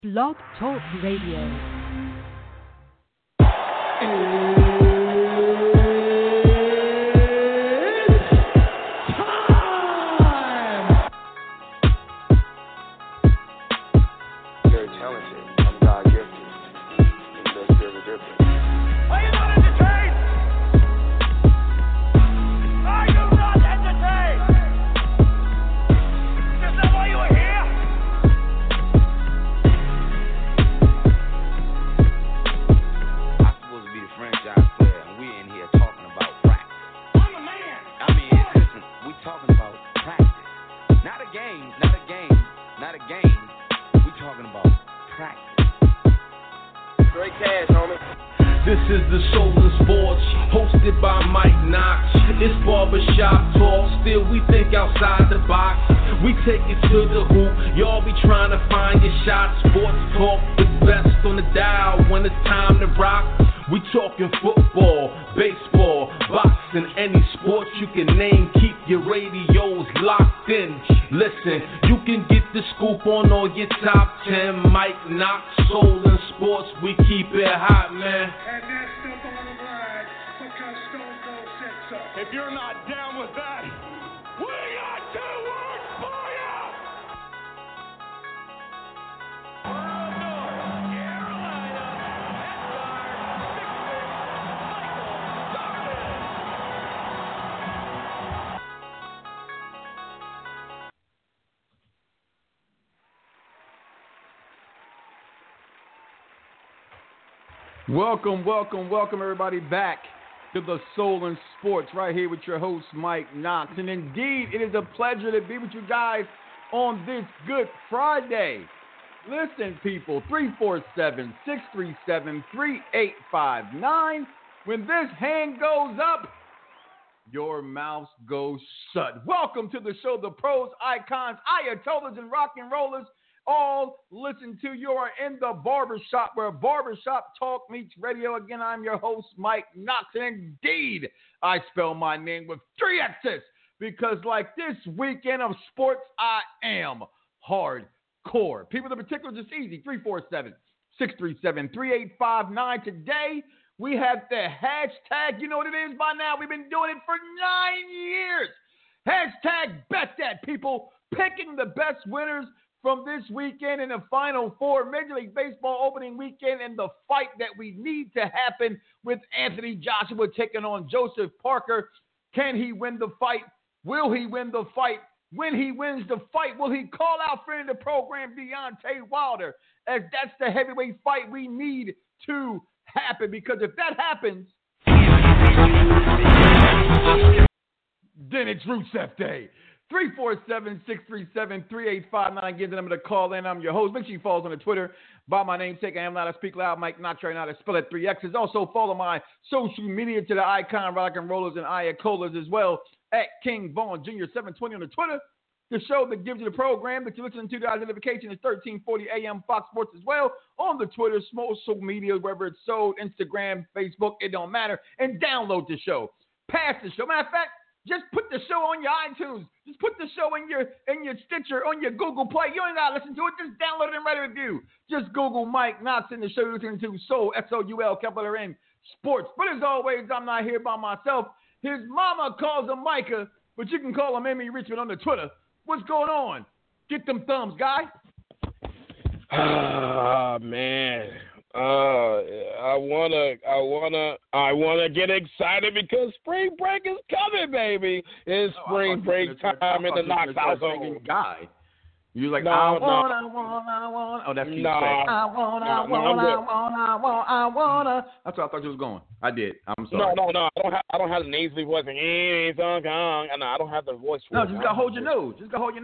Blog Talk Radio. Welcome everybody back to the Soul and Sports right here with your host Mike Knox. And indeed, it is a pleasure to be with you guys on this Good Friday. Listen, people, 347-637-3859. When this hand goes up, your mouth goes shut. Welcome to the show, the pros, icons, ayatollahs, and rock and rollers. All listen to you are in the barbershop where barbershop talk meets radio. Again, I'm your host, Mike Knox. And indeed, I spell my name with 3 X's because like this weekend of sports, I am hardcore. People, the particulars is easy. 347-637-3859. Today, we have the hashtag. You know what it is by now. We've been doing it for 9 years. Hashtag bet that, people. Picking the best winners from this weekend in the Final Four, Major League Baseball opening weekend, and the fight that we need to happen with Anthony Joshua taking on Joseph Parker. Can he win the fight? Will he win the fight? When he wins the fight, will he call out friend of the program, Deontay Wilder? As that's the heavyweight fight we need to happen, because if that happens, then it's Rusev Day. 347-637-3859. Give the number to call in. I'm your host. Make sure you follow us on the Twitter by my namesake. I am loud. I speak loud. Mike Knox right now. I spell it 3 X's. Also follow my social media to the icon rock and rollers and ayatollahs as well at King Vaughn Jr. 720 on the Twitter. The show that gives you the program that you're listening to, the identification is 1340 AM Fox Sports as well on the Twitter, social media, wherever it's sold, Instagram, Facebook, it don't matter. And download the show. Pass the show. Matter of fact, just put the show on your iTunes. Just put the show in your Stitcher, on your Google Play. You ain't got to listen to it. Just download it and write a review. Just Google Mike Knox in the show you're listening to. Soul, S-O-U-L, capital N, Sports. But as always, I'm not here by myself. His mama calls him Micah, but you can call him Emmy Richmond on the Twitter. What's going on? Get them thumbs, guy. Ah, man. I wanna get excited because spring break is coming, baby. It's spring break time in the Knox household. Guy, you like no, I want. Oh, that's cute. No, I wanna. That's what I thought you was going. I did. I'm sorry. No. I don't have the nasally voice. No, I don't have the voice. No, just gotta hold your nose.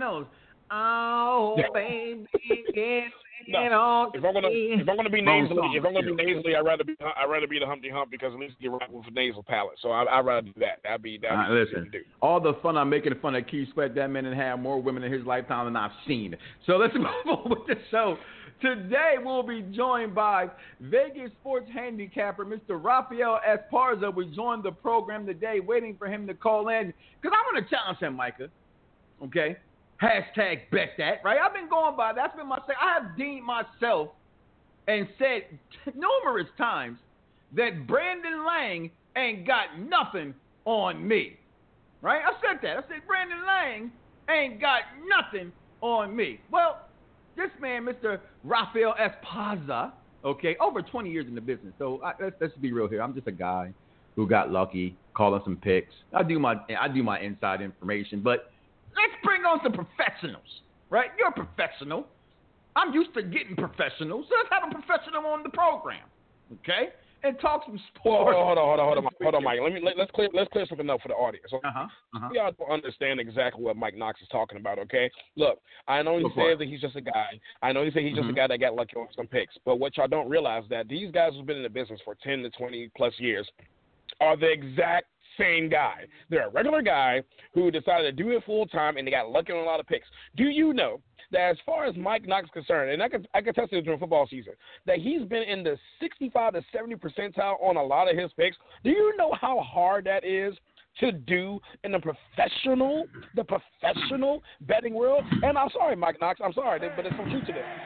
Oh, baby, no. If I'm gonna be nasally, I'd rather be the Humpty Hump because at least you get right with a nasal palate. So I'd rather do that. That'd be listen. Do. All the fun I'm making fun of Keith Sweat. That man had more women in his lifetime than I've seen. So let's move on with the show. Today we'll be joined by Vegas sports handicapper Mr. Rafael Esparza. We joined the program today, waiting for him to call in because I want to challenge him, Micah. Okay. Hashtag bet that, right? I've been going by. That's been my say. I have deemed myself and said numerous times that Brandon Lang ain't got nothing on me, right? I said that. I said Brandon Lang ain't got nothing on me. Well, this man, Mr. Rafael Esparza, okay, over 20 years in the business. So let's be real here. I'm just a guy who got lucky, calling some picks. I do my inside information, but let's bring on some professionals, right? You're a professional. I'm used to getting professionals. So let's have a professional on the program, okay? And talk some sports. Hold on, Mike. Let's clear something up for the audience. Y'all don't understand exactly what Mike Knox is talking about. Okay, look, I know he says that he's just a guy. I know he said he's just a guy that got lucky on some picks. But what y'all don't realize that these guys who've been in the business for 10 to 20 plus years are the exact same guy. They're a regular guy who decided to do it full time, and they got lucky on a lot of picks. Do you know that as far as Mike Knox is concerned, and I can test this during football season, that he's been in the 65 to 70 percentile on a lot of his picks? Do you know how hard that is to do in the professional betting world? And I'm sorry, Mike Knox, I'm sorry, but there's some truth to that.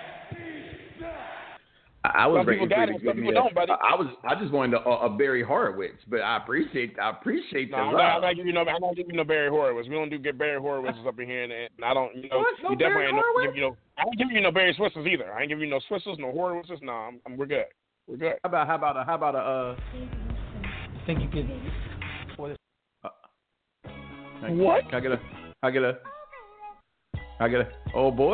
I was some people got it, some people don't, buddy. I just wanted a Barry Horowitz, but I appreciate the love. I'm not giving you no Barry Horowitz. We don't do get Barry Horowitz up in here, and I don't. You know, what? No, you definitely ain't I ain't giving you no Barry Switzers either. I ain't giving you no Switzers, no Horowitzes. No, we're good. We're good. How about a I think you could. What? Can I get a? Oh boy,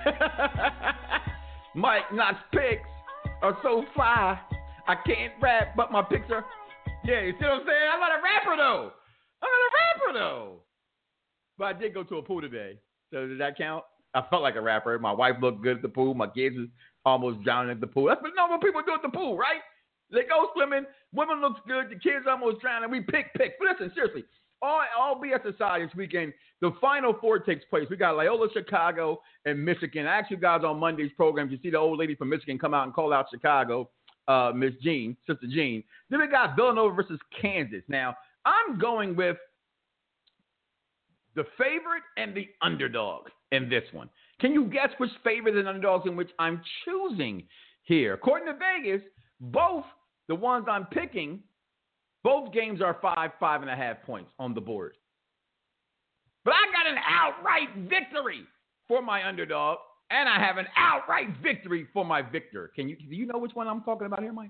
Mike Knox picks are so fly, I can't rap, but my picks are, yeah, you see what I'm saying? I'm not a rapper though. But I did go to a pool today, so does that count? I felt like a rapper. My wife looked good at the pool. My kids was almost drowning at the pool. That's what normal people do at the pool, right? They go swimming, women looks good, the kids almost drowning, we pick. But listen, seriously, all BS aside this weekend, the Final Four takes place. We got Loyola Chicago and Michigan. I asked you guys on Monday's program, you see the old lady from Michigan come out and call out Chicago, Miss Jean, Sister Jean. Then we got Villanova versus Kansas. Now, I'm going with the favorite and the underdog in this one. Can you guess which favorite and underdogs in which I'm choosing here? According to Vegas, both the ones I'm picking, both games are 5.5 points on the board. But I got an outright victory for my underdog, and I have an outright victory for my victor. Do you know which one I'm talking about here, Mike?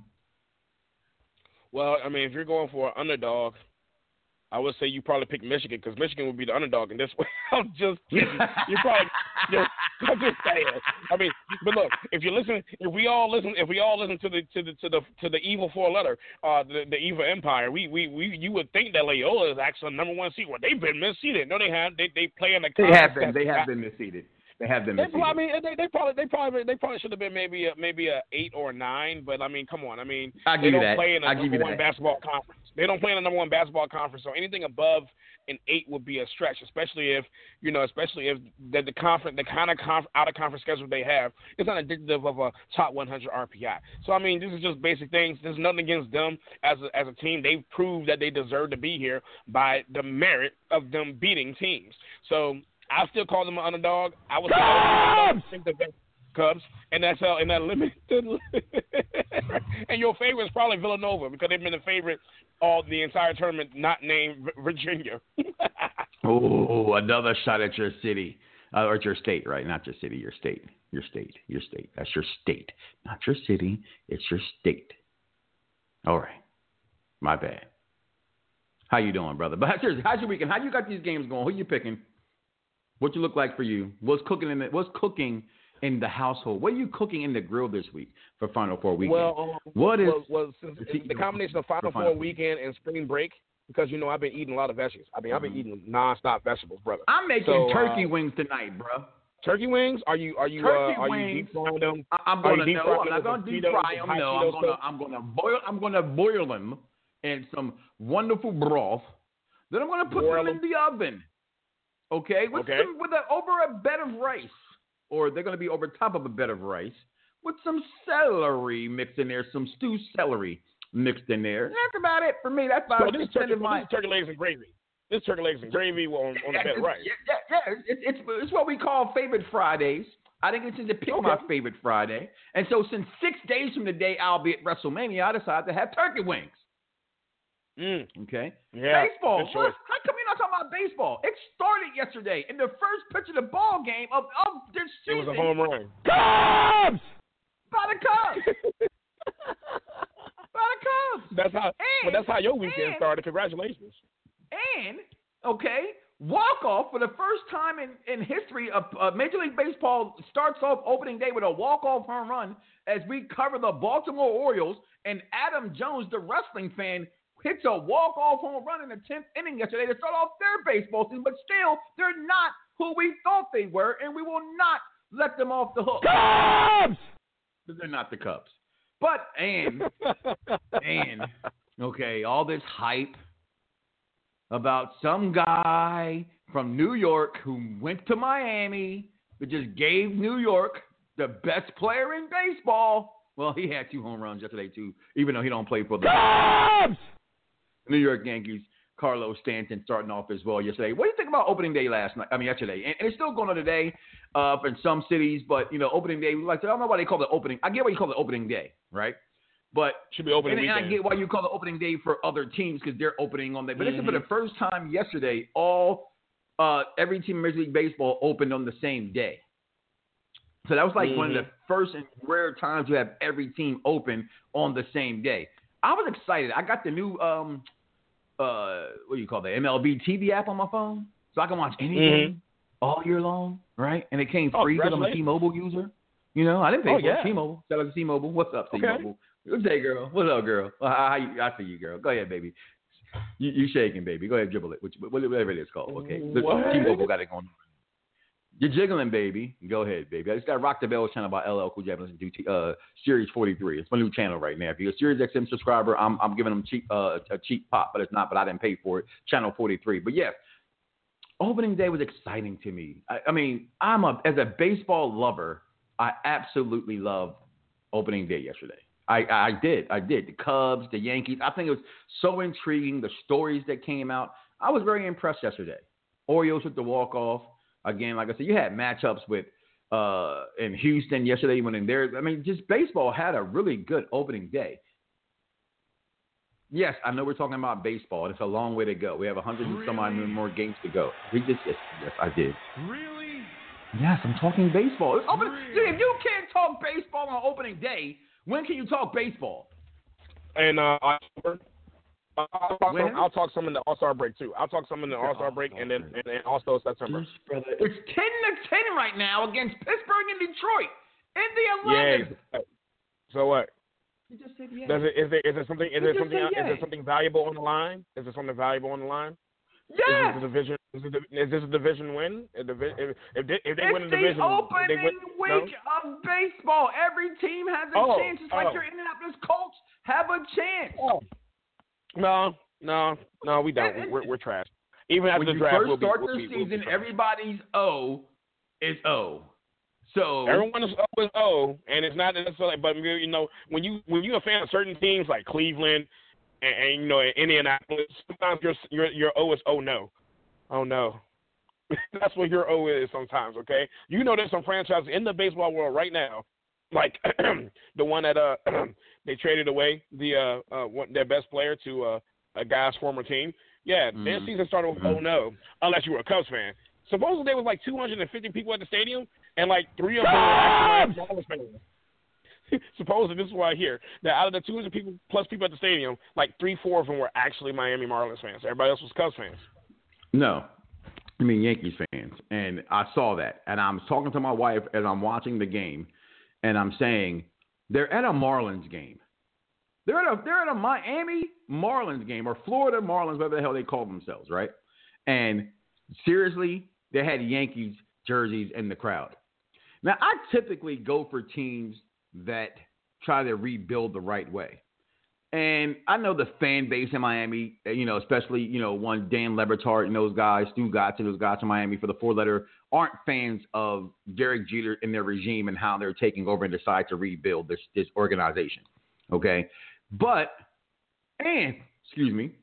Well, I mean, if you're going for an underdog, I would say you probably pick Michigan because Michigan would be the underdog in this one. I'm just kidding. I'm just saying. I mean, but look, if we all listen to the evil four letter, the evil empire, you would think that Loyola is actually the number one seed. Well, they've been misseeded. No, they haven't. They play in the. They have been misseeded. They have been misseeded. I mean, they probably should have been maybe a 8 or 9. But I mean, come on. I mean, they don't play in the number one basketball conference. They don't play in the number one basketball conference. So anything above an 8 would be a stretch, especially if the conference, the kind of out of conference schedule they have, it's not indicative of a top 100 RPI. So I mean, this is just basic things. There's nothing against them as a team. They've proved that they deserve to be here by the merit of them beating teams. So I still call them an underdog. I would think the Cubs, and that's how in that limited. And your favorite is probably Villanova because they've been the favorite all the entire tournament, not named Virginia. Oh, another shot at your city or your state, right? Not your city, your state. That's your state, not your city. It's your state. All right, my bad. How you doing, brother? But seriously, how's your weekend? How you got these games going? Who you picking? What you look like for you? What's cooking in the household? What are you cooking in the grill this week for Final Four weekend? Since the combination of Final Four weekend and spring break, because I've been eating a lot of veggies. I mean, I've been eating nonstop vegetables, brother. I'm making turkey wings tonight, bro. Turkey wings? Are you deep frying them? I'm not going to deep fry them. No, I'm going to boil them in some wonderful broth. Then I'm going to put them in the oven. Okay, over a bed of rice, or they're going to be over top of a bed of rice with some celery mixed in there, some stewed celery mixed in there. That's about it for me. That's about turkey legs and gravy. It's turkey legs and gravy on the bed, right? Yeah. It's what we call favorite Fridays. I didn't get to pick my favorite Friday. And so since 6 days from the day I'll be at WrestleMania, I decided to have turkey wings. Okay? Yeah, baseball. How come you're not talking about baseball? It started yesterday in the first pitch of the ball game of this season. It was a home run. Cubs! By the Cubs! By the Cubs! That's how your weekend started. Congratulations. And, walk-off for the first time in history of Major League Baseball starts off opening day with a walk-off home run as we cover the Baltimore Orioles, and Adam Jones, the wrestling fan, hits a walk-off home run in the 10th inning yesterday to start off their baseball season, but still, they're not who we thought they were, and we will not let them off the hook. Cubs! They're not the Cubs. But, all this hype about some guy from New York who went to Miami but just gave New York the best player in baseball. Well, he had 2 home runs yesterday, too, even though he don't play for the Cubs! New York Yankees. Carlos Stanton starting off as well yesterday. What do you think about opening day yesterday? And it's still going on today in some cities, but, opening day, I don't know why they call it opening. I get why you call it opening day, right? But should be opening weekend. And I get why you call it opening day for other teams because they're opening on that. But this is for the first time yesterday, every team in Major League Baseball opened on the same day. So that was like one of the first and rare times you have every team open on the same day. I was excited. I got the new what do you call that? MLB TV app on my phone, so I can watch any game all year long, right? And it came free because I'm a T-Mobile user. I didn't pay for it. T-Mobile. Shout out to T-Mobile. What's up, T-Mobile? Hey, girl. What's up, girl? I see you, girl. Go ahead, baby. You shaking, baby. Go ahead, dribble it. Whatever it is called, okay? T-Mobile got it going on. You're jiggling, baby. Go ahead, baby. I just got Rock the Bell channel by LL Cool J. Listen to Series 43. It's my new channel right now. If you're a Series XM subscriber, I'm giving them a cheap pop, but it's not. But I didn't pay for it. Channel 43. But yes, opening day was exciting to me. I mean, as a baseball lover, I absolutely loved opening day yesterday. I did. The Cubs, the Yankees. I think it was so intriguing. The stories that came out. I was very impressed yesterday. Orioles with the walk-off. Again, like I said, you had matchups with in Houston yesterday when in there. I mean, just baseball had a really good opening day. Yes, I know we're talking about baseball. It's a long way to go. We have 100 and some odd more games to go. Yes, I did. Really? Yes, I'm talking baseball. If you can't talk baseball on opening day, when can you talk baseball? And October. I'll talk some in the All-Star break, too. I'll talk some in the All-Star break and then also September. It's 10-10 right now against Pittsburgh and Detroit in the 11th. Yeah. So what? You just said yes. Is there something valuable on the line? Is there something valuable on the line? Yes. Is this a division win? If they win a division, it's the opening week of baseball. Every team has a chance. It's like your Indianapolis Colts have a chance. No, we don't. We're trash. Even after the draft, when you first start the season, everybody's O is O. So everyone is O is O, and it's not necessarily. But when you're a fan of certain teams like Cleveland and Indianapolis, sometimes your O is oh no. That's what your O is sometimes. Okay, there's some franchises in the baseball world right now, like the one that they traded away their best player to a guy's former team. Yeah, their season started with oh no, unless you were a Cubs fan. Supposedly there was like 250 people at the stadium, and like 3 of them were actually Marlins fans. Supposedly, this is what I hear, that out of the 200 people plus people at the stadium, like 3-4 of them were actually Miami Marlins fans. Everybody else was Cubs fans. No. I mean Yankees fans. And I saw that. And I'm talking to my wife as I'm watching the game, and I'm saying, they're at a Marlins game. They're at a Miami Marlins game, or Florida Marlins, whatever the hell they call themselves, right? And seriously, they had Yankees jerseys in the crowd. Now, I typically go for teams that try to rebuild the right way. And I know the fan base in Miami, especially, one Dan Le Batard and those guys, Stu Gotts and those guys in Miami for the 4-letter, aren't fans of Derek Jeter and their regime and how they're taking over and decide to rebuild this organization. Okay. But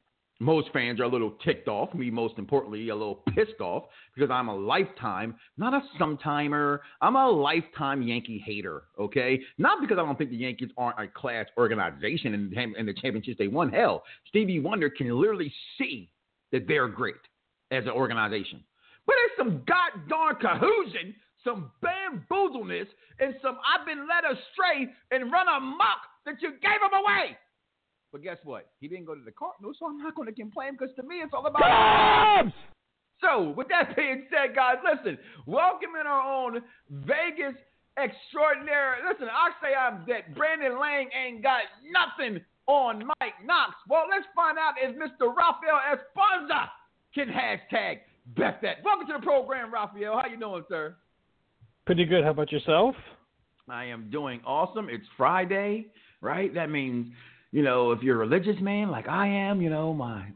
most fans are a little ticked off. Me, most importantly, a little pissed off because I'm a lifetime, not a sometimer. I'm a lifetime Yankee hater, okay? Not because I don't think the Yankees aren't a class organization and the championships they won. Hell, Stevie Wonder can literally see that they're great as an organization. But there's some goddamn cahoozing, some bamboozleness, and some I've been led astray and run amok that you gave him away. But guess what? He didn't go to the Cardinals, so I'm not going to complain because to me it's all about Cubs! So, with that being said, guys, listen, welcome in our own Vegas extraordinary. Listen, I say that Brandon Lang ain't got nothing on Mike Knox. Well, let's find out if Mr. Rafael Esparza can hashtag bet that. Welcome to the program, Rafael. How you doing, sir? Pretty good. How about yourself? I am doing awesome. It's Friday, right? That means, you know, if you're a religious man like I am, you know,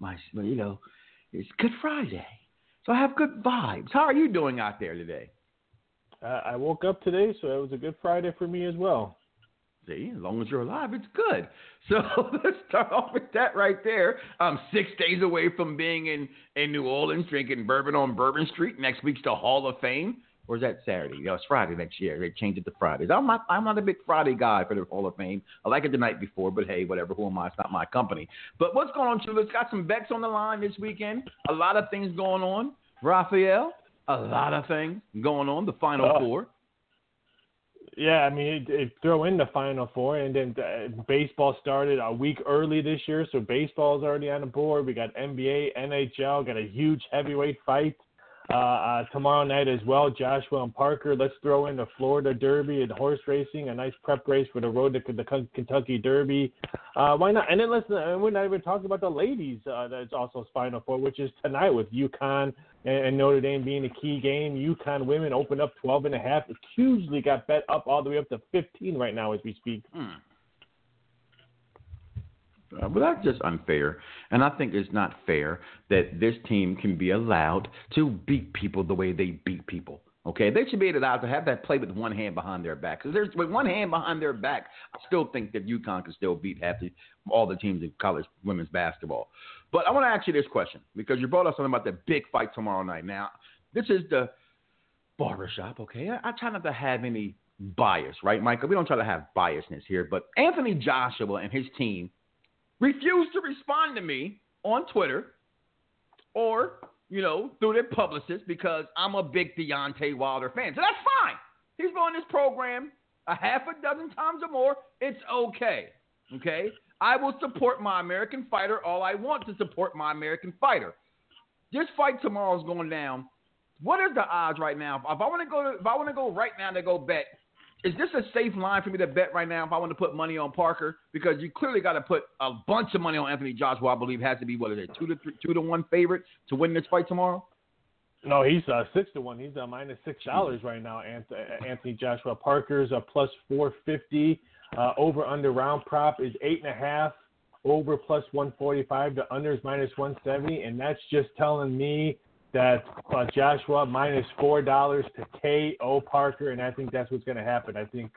it's Good Friday. So I have good vibes. How are you doing out there today? I woke up today, so it was a Good Friday for me as well. See, as long as you're alive, it's good. So let's start off with that right there. I'm 6 days away from being in New Orleans drinking bourbon on Bourbon Street. Next week's the Hall of Fame. Or is that Saturday? No, it's Friday next year. They changed it to Fridays. I'm not a big Friday guy for the Hall of Fame. I like it the night before, but hey, whatever. Who am I? It's not my company. But what's going on, Chulas? Got some bets on the line this weekend. A lot of things going on. Rafael, a lot of things going on. The Final Four. Yeah, I mean, throw in the Final Four, and then baseball started a week early this year, so baseball's already on the board. We got NBA, NHL, got a huge heavyweight fight tomorrow night as well. Joshua and Parker. Let's throw in the Florida Derby and horse racing, a nice prep race for the road to the Kentucky Derby. Why not? And then we're not even talking about the ladies. That's also Final Four, which is tonight with UConn and Notre Dame being a key game. UConn women opened up 12.5. It hugely got bet up all the way up to 15 right now as we speak. But that's just unfair. And I think it's not fair that this team can be allowed to beat people the way they beat people. Okay? They should be allowed to have that play with one hand behind their back. Because with one hand behind their back, I still think that UConn can still beat all the teams in college women's basketball. But I want to ask you this question because you brought up something about the big fight tomorrow night. Now, this is the barbershop, okay? I try not to have any bias, right, Michael? We don't try to have biasness here. But Anthony Joshua and his team refused to respond to me on Twitter or, you know, through their publicist because I'm a big Deontay Wilder fan. So that's fine. He's been on this program a half a dozen times or more. It's okay. Okay? I will support my American fighter all I want to support my American fighter. This fight tomorrow is going down. What is the odds right now? If I want to go right now to go bet, is this a safe line for me to bet right now if I want to put money on Parker? Because you clearly got to put a bunch of money on Anthony Joshua. I believe has to be, what is it, 2-1 favorite to win this fight tomorrow? No, he's 6-1. He's minus $6 right now. Anthony Joshua. Parker's a plus 450. Over under round prop is 8.5. Over plus 145. The under is minus 170, and that's just telling me that Joshua minus $4 to KO Parker, and I think that's what's going to happen. I think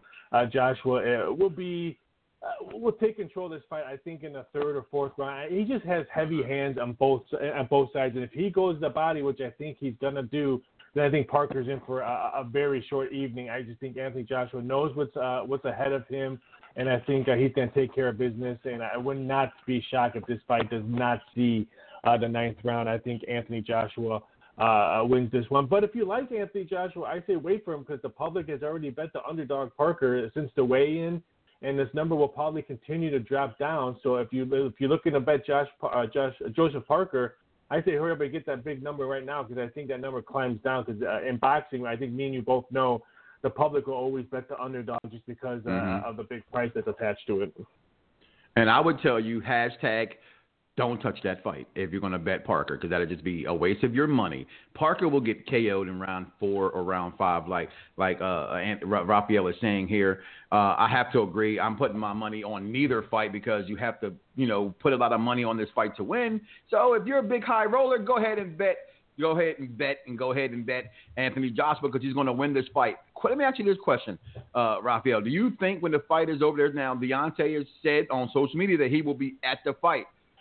Joshua will take control of this fight. I think in the third or fourth round. He just has heavy hands on both sides, and if he goes to the body, which I think he's going to do, then I think Parker's in for a very short evening. I just think Anthony Joshua knows what's ahead of him, and I think he's going to take care of business. And I would not be shocked if this fight does not see the ninth round. I think Anthony Joshua wins this one. But if you like Anthony Joshua, I say wait for him because the public has already bet the underdog Parker since the weigh-in, and this number will probably continue to drop down. So if you're looking to bet Joseph Parker, I say hurry up and get that big number right now because I think that number climbs down. Because in boxing, I think me and you both know the public will always bet the underdog just because of the big price that's attached to it. And I would tell you, hashtag don't touch that fight if you're going to bet Parker because that would just be a waste of your money. Parker will get KO'd in round 4 or round 5 like Rafael is saying here. I have to agree. I'm putting my money on neither fight because you have to, put a lot of money on this fight to win. So if you're a big high roller, go ahead and bet. Go ahead and bet Anthony Joshua because he's going to win this fight. Let me ask you this question, Rafael. Do you think when the fight is over there now, Deontay has said on social media that he will be at the fight?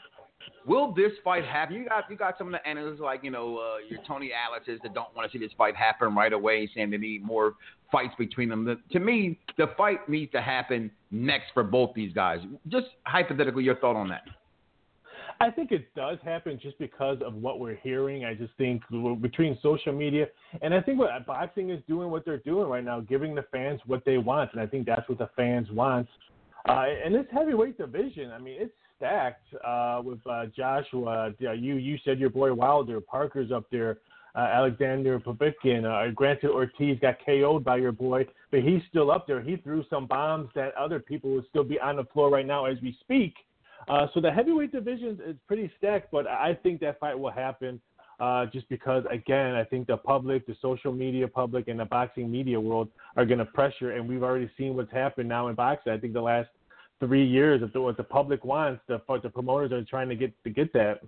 Will this fight happen? You got some of the analysts like, your Tony Atlases that don't want to see this fight happen right away, saying they need more fights between them. To me, the fight needs to happen next for both these guys. Just hypothetically, your thought on that. I think it does happen just because of what we're hearing. I just think between social media, and I think what boxing is doing what they're doing right now, giving the fans what they want, and I think that's what the fans want. And this heavyweight division, I mean, it's stacked with Joshua. You said your boy Wilder, Parker's up there, Alexander Povetkin. Granted, Ortiz got KO'd by your boy, but he's still up there. He threw some bombs that other people would still be on the floor right now as we speak. So the heavyweight division is pretty stacked, but I think that fight will happen just because, again, I think the public, the social media public, and the boxing media world are going to pressure, and we've already seen what's happened now in boxing. I think the last 3 years of what the public wants, the promoters are trying to get that.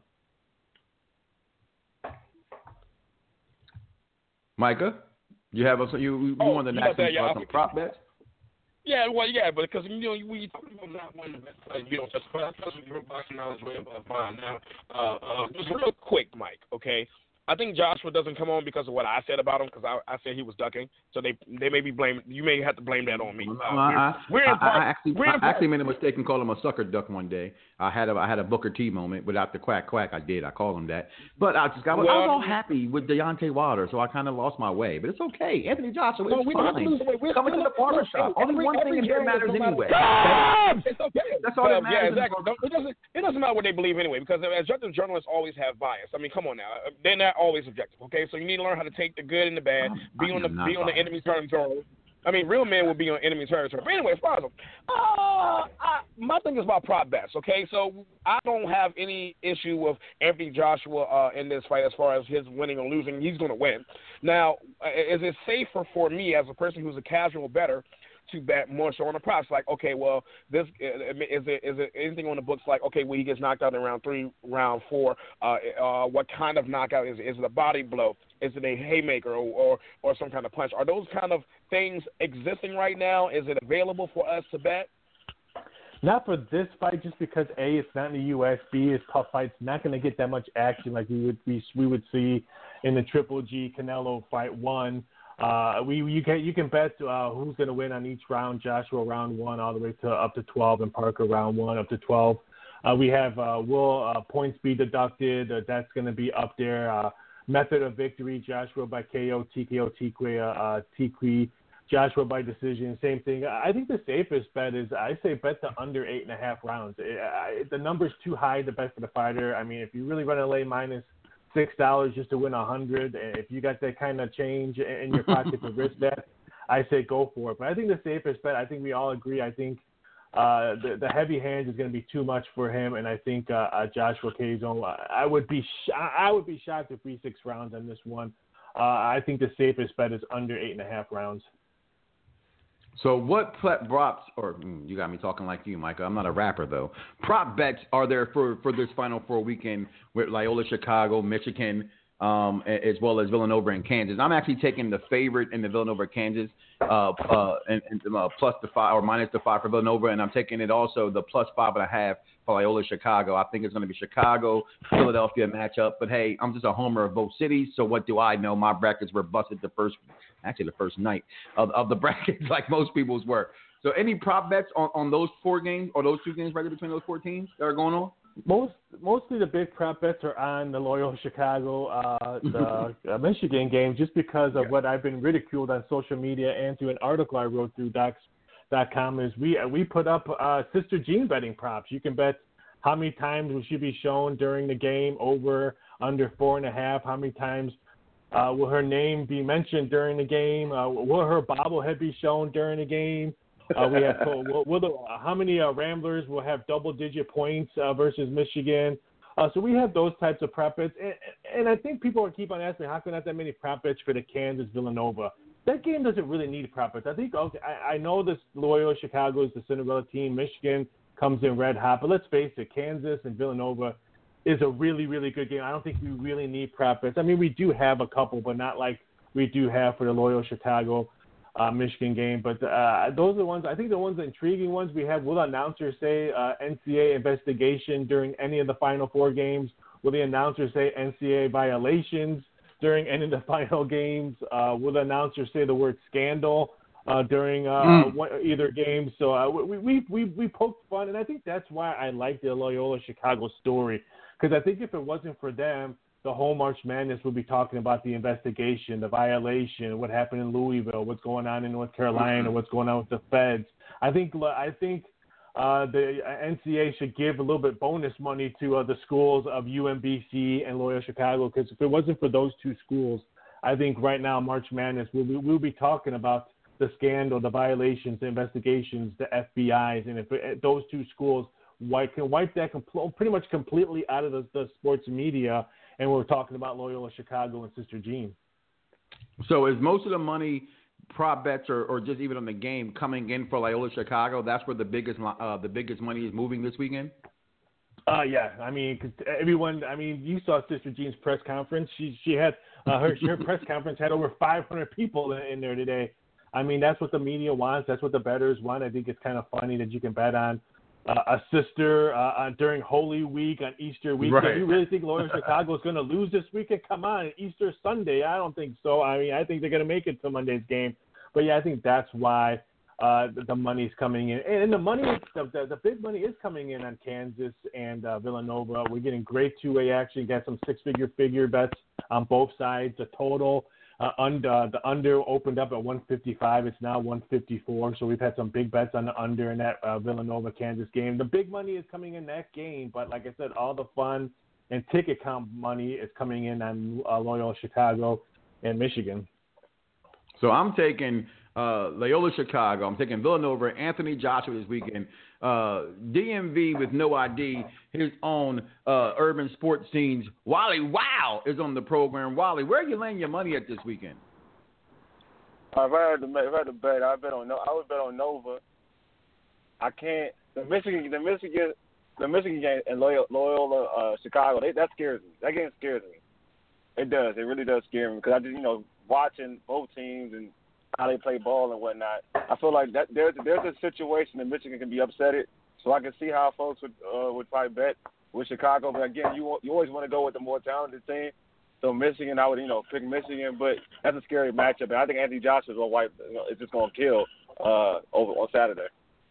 Micah, you have you wanted to ask some prop bets? Yeah, well, yeah, but because when you talk about not winning, just because your boxing knowledge way above mine. Now, just real quick, Mike. Okay, I think Joshua doesn't come on because of what I said about him, because I said he was ducking. So they may be blamed. You may have to blame that on me. I actually made a mistake and called him a sucker duck one day. I had a Booker T moment without the quack. I did. I called him that. But I was all happy with Deontay Wilder, so I kind of lost my way. But it's okay. Anthony Joshua, it's fine. We're coming to the barbershop. Only one thing in here matters anyway. It's okay. That's all that matters. Yeah, exactly. It doesn't matter what they believe anyway, because objective journalists always have bias. I mean, come on now. They're not always objective, okay? So you need to learn how to take the good and the bad, be on the enemy territory. I mean, real men will be on enemy territory. But anyway, as far as my thing is about prop bets, okay? So I don't have any issue with Anthony Joshua in this fight as far as his winning or losing. He's going to win. Now, is it safer for me as a person who's a casual bettor to bet more so on the props? Like, okay, well, this is it anything on the books like, okay, well, he gets knocked out in round 3, round 4. What kind of knockout is it? Is it a body blow? Is it a haymaker or some kind of punch? Are those kind of things existing right now? Is it available for us to bet? Not for this fight, just because A, it's not in the U.S. B, it's tough fights, not going to get that much action like we would see in the Triple G Canelo fight 1. You can bet who's going to win on each round. Joshua round 1 all the way to up to 12, and Parker round 1 up to 12. We have will points be deducted? That's going to be up there. Method of victory: Joshua by KO, TKO, TQ, Joshua by decision. Same thing. I think the safest bet is I say bet the under 8.5 rounds. The number's too high to bet for the fighter. I mean, if you really want to lay minus $6 just to win 100, if you got that kind of change in your pocket to risk that, I say go for it. But I think the safest bet, I think we all agree, I think the heavy hands is going to be too much for him, and I think Joshua Kazon, I would be shocked if we 6 rounds on this one. I think the safest bet is under 8.5 rounds. So what props, or you got me talking like you, Micah. I'm not a rapper, though. Prop bets are there for this Final Four weekend with Loyola Chicago, Michigan, as well as Villanova and Kansas? I'm actually taking the favorite in the Villanova Kansas, and plus the 5 or minus the 5 for Villanova, and I'm taking it also the plus 5.5 for Loyola Chicago. I think it's going to be Chicago, Philadelphia matchup. But hey, I'm just a homer of both cities, so what do I know? My brackets were busted the first night of the brackets, like most people's were. So any prop bets on those 4 games or those 2 games right between those 4 teams that are going on? Mostly the big prop bets are on the Loyola Chicago, the Michigan game, just because of what I've been ridiculed on social media and through an article I wrote through Docs.com is we put up Sister Jean betting props. You can bet how many times will she be shown during the game, over, under 4.5, how many times will her name be mentioned during the game, will her bobblehead be shown during the game. We have how many Ramblers will have double-digit points versus Michigan. So we have those types of prop bets. And I think people keep on asking, how come not that many prop bets for the Kansas Villanova? That game doesn't really need prop bets. I think I know this Loyola Chicago is the Cinderella team. Michigan comes in red hot. But let's face it, Kansas and Villanova is a really, really good game. I don't think we really need prop bets. I mean, we do have a couple, but not like we do have for the Loyola Chicago. Michigan game. But those are the ones, I think the intriguing ones we have. Will announcers say NCAA investigation during any of the Final Four games? Will the announcers say NCAA violations during any of the final games? Will the announcers say the word scandal during either game? So we poked fun, and I think that's why I like the Loyola Chicago story, because I think if it wasn't for them, the whole March Madness would be talking about the investigation, the violation, what happened in Louisville, what's going on in North Carolina, what's going on with the feds. I think the NCAA should give a little bit bonus money to the schools of UMBC and Loyola Chicago, because if it wasn't for those two schools, I think right now March Madness we'll be talking about the scandal, the violations, the investigations, the FBI's, and if those two schools can wipe that pretty much completely out of the sports media. And we're talking about Loyola Chicago and Sister Jean. So is most of the money, prop bets, or just even on the game coming in for Loyola Chicago? That's where the biggest money is moving this weekend? Yeah. I mean, 'cause everyone. I mean, you saw Sister Jean's press conference. She had her press conference had over 500 people in there today. I mean, that's what the media wants. That's what the bettors want. I think it's kind of funny that you can bet on a sister during Holy Week, on Easter weekend. Right. You really think Loyola Chicago is going to lose this weekend? Come on, Easter Sunday. I don't think so. I mean, I think they're going to make it to Monday's game. But, yeah, I think that's why the money's coming in. And the money, the big money is coming in on Kansas and Villanova. We're getting great two-way action. Got some figure bets on both sides. The total. The under opened up at 155. It's now 154. So we've had some big bets on the under in that Villanova-Kansas game. The big money is coming in that game. But like I said, all the fun and ticket comp money is coming in on Loyola Chicago and Michigan. So I'm taking Loyola Chicago. I'm taking Villanova, Anthony Joshua this weekend. DMV with no ID, his own urban sports scenes. Wally Wow is on the program. Wally, where are you laying your money at this weekend? If I had to bet, I would bet on Nova. I can't. The Michigan game and Loyola Chicago. That scares me. That game scares me. It does. It really does scare me because I just watching both teams and how they play ball and whatnot. I feel like that there's a situation that Michigan can be upsetted, so I can see how folks would probably bet with Chicago. But again, you always want to go with the more talented team. So Michigan, I would pick Michigan, but that's a scary matchup. And I think Anthony Joshua is just going to kill over on Saturday.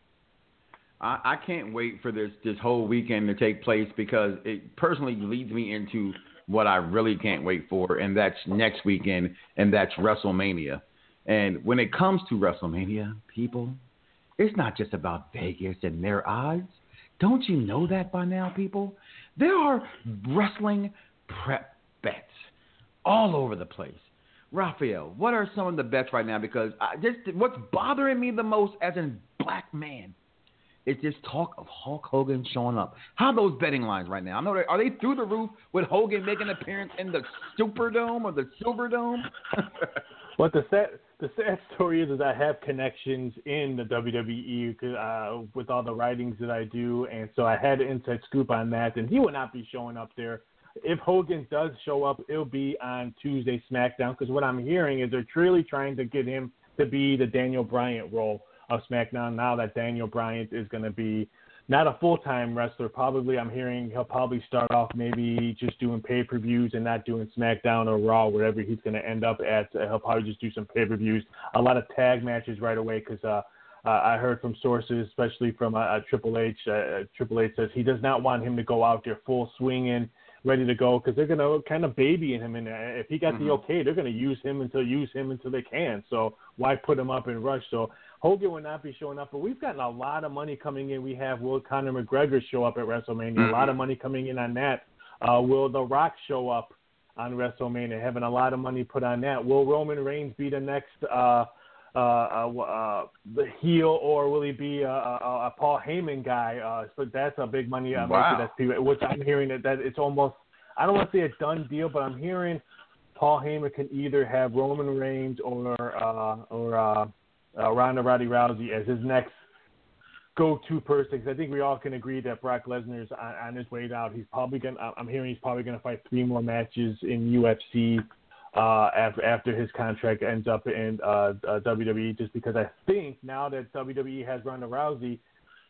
I can't wait for this whole weekend to take place because it personally leads me into what I really can't wait for, and that's next weekend, and that's WrestleMania. And when it comes to WrestleMania, people, it's not just about Vegas and their odds. Don't you know that by now, people? There are wrestling prep bets all over the place. Raphael, what are some of the bets right now? Because what's bothering me the most as a black man is this talk of Hulk Hogan showing up. How are those betting lines right now? I know are they through the roof with Hogan making an appearance in the Superdome or the Silverdome? Well, the sad story is I have connections in the WWE with all the writings that I do, and so I had an inside scoop on that, and he will not be showing up there. If Hogan does show up, it'll be on Tuesday SmackDown, because what I'm hearing is they're truly trying to get him to be the Daniel Bryan role of SmackDown now that Daniel Bryan is going to be not a full-time wrestler. Probably, I'm hearing he'll probably start off maybe just doing pay-per-views and not doing SmackDown or Raw, wherever he's going to end up at. He'll probably just do some pay-per-views, a lot of tag matches right away, because I heard from sources, especially from Triple H. Triple H says he does not want him to go out there full swinging, ready to go, because they're going to kind of baby him in there. If he got the okay, they're going to use him until they can. So why put him up in rush? So Hogan will not be showing up, but we've gotten a lot of money coming in. We have will Conor McGregor show up at WrestleMania? A lot of money coming in on that. Will The Rock show up on WrestleMania? Having a lot of money put on that. Will Roman Reigns be the next the heel, or will he be a Paul Heyman guy? So that's a big money. Wow. Which I'm hearing that it's almost, I don't want to say a done deal, but I'm hearing Paul Heyman can either have Roman Reigns or Ronda Rousey as his next go-to person. Because I think we all can agree that Brock Lesnar's on his way out. I'm hearing he's probably going to fight 3 more matches in UFC after his contract ends up in WWE, just because I think now that WWE has Ronda Rousey,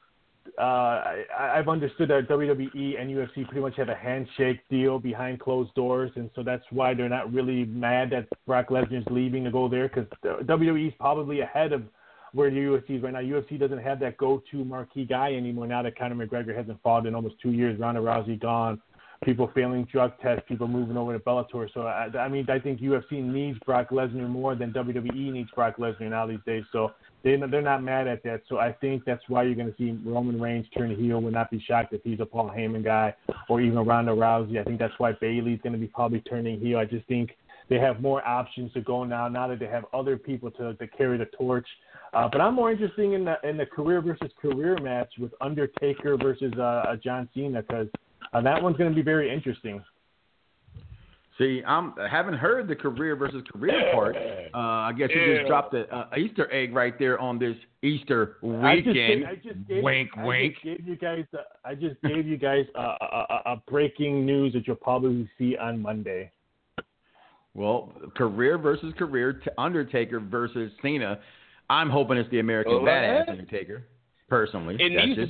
I've understood that WWE and UFC pretty much have a handshake deal behind closed doors, and so that's why they're not really mad that Brock Lesnar's leaving to go there, because WWE is probably ahead of where the UFC is right now. UFC doesn't have that go-to marquee guy anymore now that Conor McGregor hasn't fought in almost 2 years. Ronda Rousey gone. People failing drug tests, people moving over to Bellator. So, I think UFC needs Brock Lesnar more than WWE needs Brock Lesnar now these days. So, they're not mad at that. So, I think that's why you're going to see Roman Reigns turn heel. Would not be shocked if he's a Paul Heyman guy or even Ronda Rousey. I think that's why Bayley's going to be probably turning heel. I just think they have more options to go now that they have other people to carry the torch. But I'm more interested in the career versus career match with Undertaker versus John Cena, because that one's going to be very interesting. See, I haven't heard the career versus career part. I guess you just dropped an Easter egg right there on this Easter weekend. Wink. I just gave you guys a breaking news that you'll probably see on Monday. Well, career versus career, Undertaker versus Cena. I'm hoping it's the American Badass Undertaker. Personally, it needs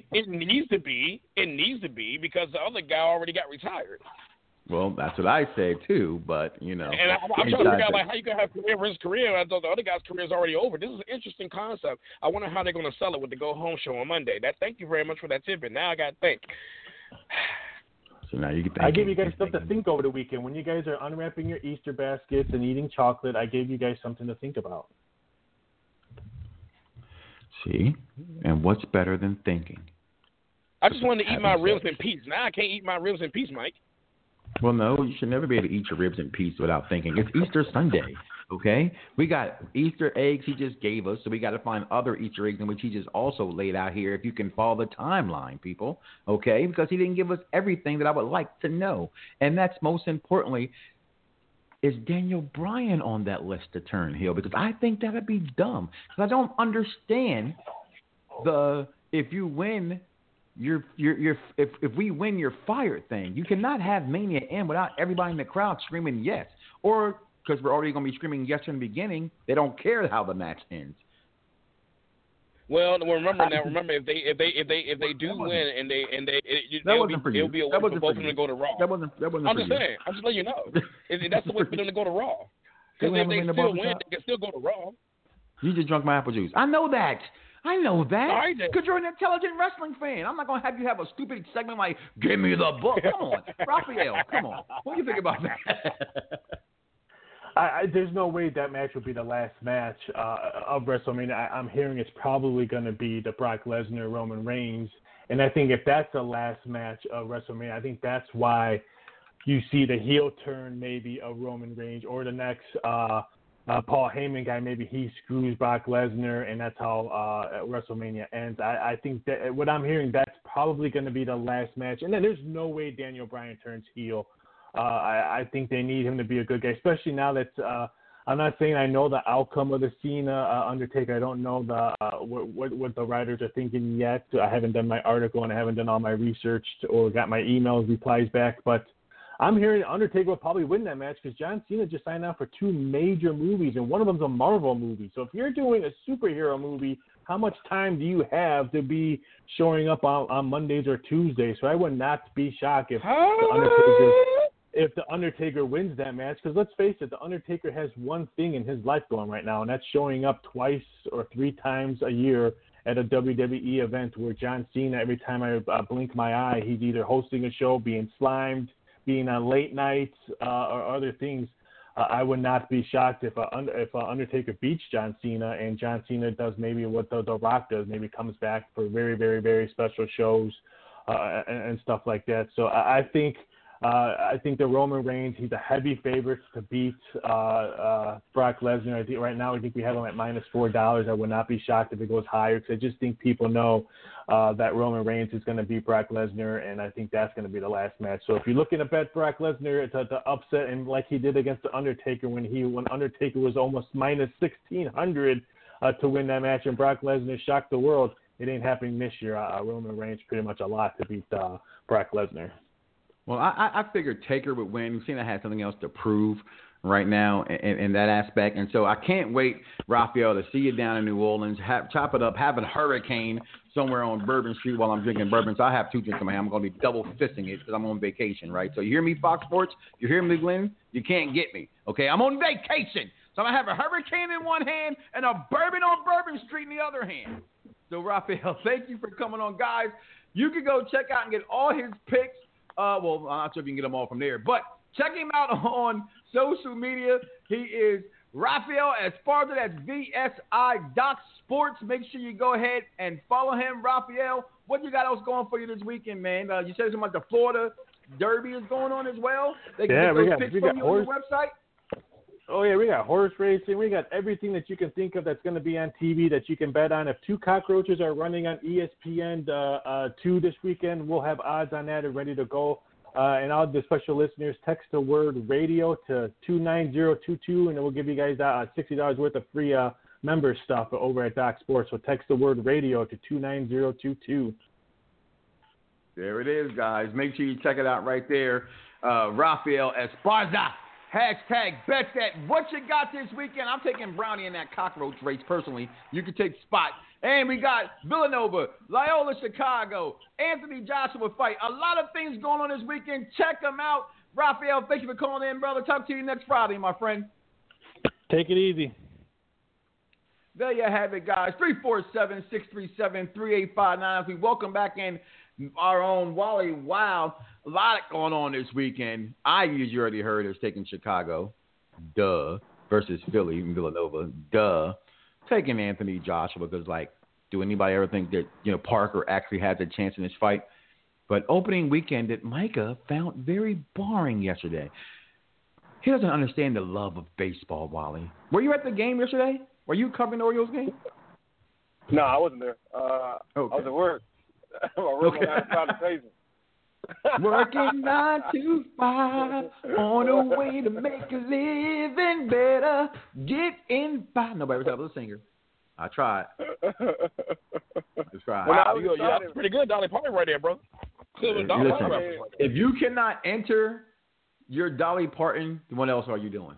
to be because the other guy already got retired. Well, that's what I say too, but And I'm trying to figure out how you can have career versus career. I thought the other guy's career is already over. This is an interesting concept. I wonder how they're going to sell it with the Go Home show on Monday. Thank you very much for that tidbit. Now I got to think. So now you can. I gave you guys stuff to think over the weekend. When you guys are unwrapping your Easter baskets and eating chocolate, I gave you guys something to think about. See? And what's better than thinking? I just wanted to eat my ribs in peace. Now I can't eat my ribs in peace, Mike. Well, no, you should never be able to eat your ribs in peace without thinking. It's Easter Sunday, okay? We got Easter eggs he just gave us, so we got to find other Easter eggs in which he just also laid out here if you can follow the timeline, people, okay? Because he didn't give us everything that I would like to know. And that's most importantly, is Daniel Bryan on that list to turn heel? Because I think that would be dumb. Because I don't understand if you win if we win your fired thing. You cannot have Mania end without everybody in the crowd screaming yes. Or because we're already going to be screaming yes from the beginning, they don't care how the match ends. Well, remember if they do win and it'll be a way for both of them to go to Raw. That wasn't I'm just saying. I'm just letting you know. That's the way for them to go to Raw. Because if they still win, they can still go to Raw. You just drunk my apple juice. I know that. Because you're an intelligent wrestling fan. I'm not going to have you have a stupid segment like, give me the book. Come on. Raphael, come on. What do you think about that? There's no way that match would be the last match of WrestleMania. I'm hearing it's probably going to be the Brock Lesnar Roman Reigns, and I think if that's the last match of WrestleMania, I think that's why you see the heel turn maybe of Roman Reigns, or the next Paul Heyman guy. Maybe he screws Brock Lesnar, and that's how WrestleMania ends. I think that what I'm hearing, that's probably going to be the last match, and then there's no way Daniel Bryan turns heel. I think they need him to be a good guy, especially now that I'm not saying I know the outcome of the Cena Undertaker. I don't know what the writers are thinking yet. I haven't done my article and I haven't done all my research or got my emails replies back. But I'm hearing Undertaker will probably win that match because John Cena just signed on for 2 major movies, and one of them's a Marvel movie. So if you're doing a superhero movie, how much time do you have to be showing up on Mondays or Tuesdays? So I would not be shocked if the Undertaker wins that match, because let's face it, the Undertaker has one thing in his life going right now, and that's showing up 2 or 3 times a year at a WWE event, where John Cena, every time I blink my eye, he's either hosting a show, being slimed, being on late nights, or other things. I would not be shocked if Undertaker beats John Cena, and John Cena does maybe what the Rock does, maybe comes back for very, very, very special shows and stuff like that. So I think the Roman Reigns, he's a heavy favorite to beat Brock Lesnar. I think right now we have him at -$4. I would not be shocked if it goes higher, because I just think people know that Roman Reigns is going to beat Brock Lesnar, and I think that's going to be the last match. So if you're looking to bet Brock Lesnar to upset, and like he did against the Undertaker when Undertaker was almost -$1,600 to win that match, and Brock Lesnar shocked the world, it ain't happening this year. Roman Reigns pretty much a lot to beat Brock Lesnar. Well, I figured Taker would win. Cena had something else to prove. right now in that aspect. And so I can't wait, Raphael, to see you down in New Orleans, chop it up, have a hurricane somewhere on Bourbon Street while I'm drinking bourbon. So I have 2 drinks in my hand. I'm going to be double fisting it because I'm on vacation, right? So you hear me, Fox Sports? You hear me, Glenn? You can't get me, okay? I'm on vacation. So I'm going to have a hurricane in one hand and a bourbon on Bourbon Street in the other hand. So, Raphael, thank you for coming on. Guys, you can go check out and get all his picks. Well, I'm not sure if you can get them all from there, but check him out on social media. He is Raphael Esparza. That's VSI.Sports. Make sure you go ahead and follow him, Raphael. What you got else going for you this weekend, man? You said something about the Florida Derby is going on as well. They can get those picks from you on your website. Oh, yeah, we got horse racing. We got everything that you can think of that's going to be on TV that you can bet on. If 2 cockroaches are running on ESPN 2 this weekend, we'll have odds on that and ready to go. And all the special listeners, text the word radio to 29022, and it will give you guys $60 worth of free member stuff over at Doc Sports. So text the word radio to 29022. There it is, guys. Make sure you check it out right there. Raphael Esparza. Hashtag bet that. What you got this weekend? I'm taking Brownie in that cockroach race personally. You can take Spot. And we got Villanova, Loyola Chicago, Anthony Joshua fight. A lot of things going on this weekend. Check them out. Raphael, thank you for calling in, brother. Talk to you next Friday, my friend. Take it easy. There you have it, guys. 347-637-3859. We welcome back in our own Wally Wild. A lot going on this weekend. As you already heard, is taking Chicago, versus Philly and Villanova, taking Anthony Joshua because, do anybody ever think that, Parker actually has a chance in this fight? But opening weekend that Micah found very boring yesterday. He doesn't understand the love of baseball, Wally. Were you at the game yesterday? Were you covering the Orioles game? No, I wasn't there. I was at work. Okay. Working 9 to 5 on a way to make a living better. Get in by. Nobody ever thought I was a singer. I tried. Wow, that's pretty good, Dolly Parton right there, bro. If you cannot enter your Dolly Parton, what else are you doing?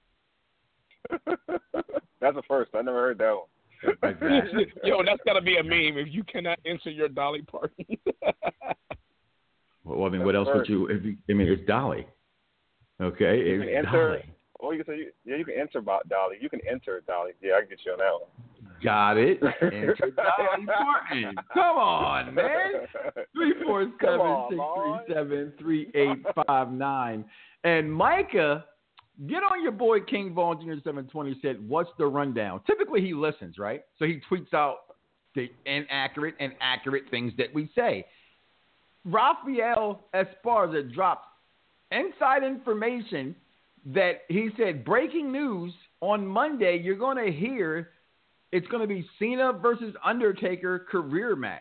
That's a first. I never heard that one. Exactly. Yo, that's got to be a meme. If you cannot enter your Dolly Parton. Well, I mean, what else would you? It's Dolly. Okay, it's Dolly. Oh, you can say, you can enter Dolly. You can enter Dolly. Yeah, I can get you on that one. Got it. Enter Dolly Parton. Come on, man. 347-637-3859. And Micah, get on your boy King Vaughn Jr. 720 said, "What's the rundown?" Typically, he listens, right? So he tweets out the inaccurate and accurate things that we say. Raphael Esparza dropped inside information that he said, breaking news on Monday, you're going to hear it's going to be Cena versus Undertaker career match.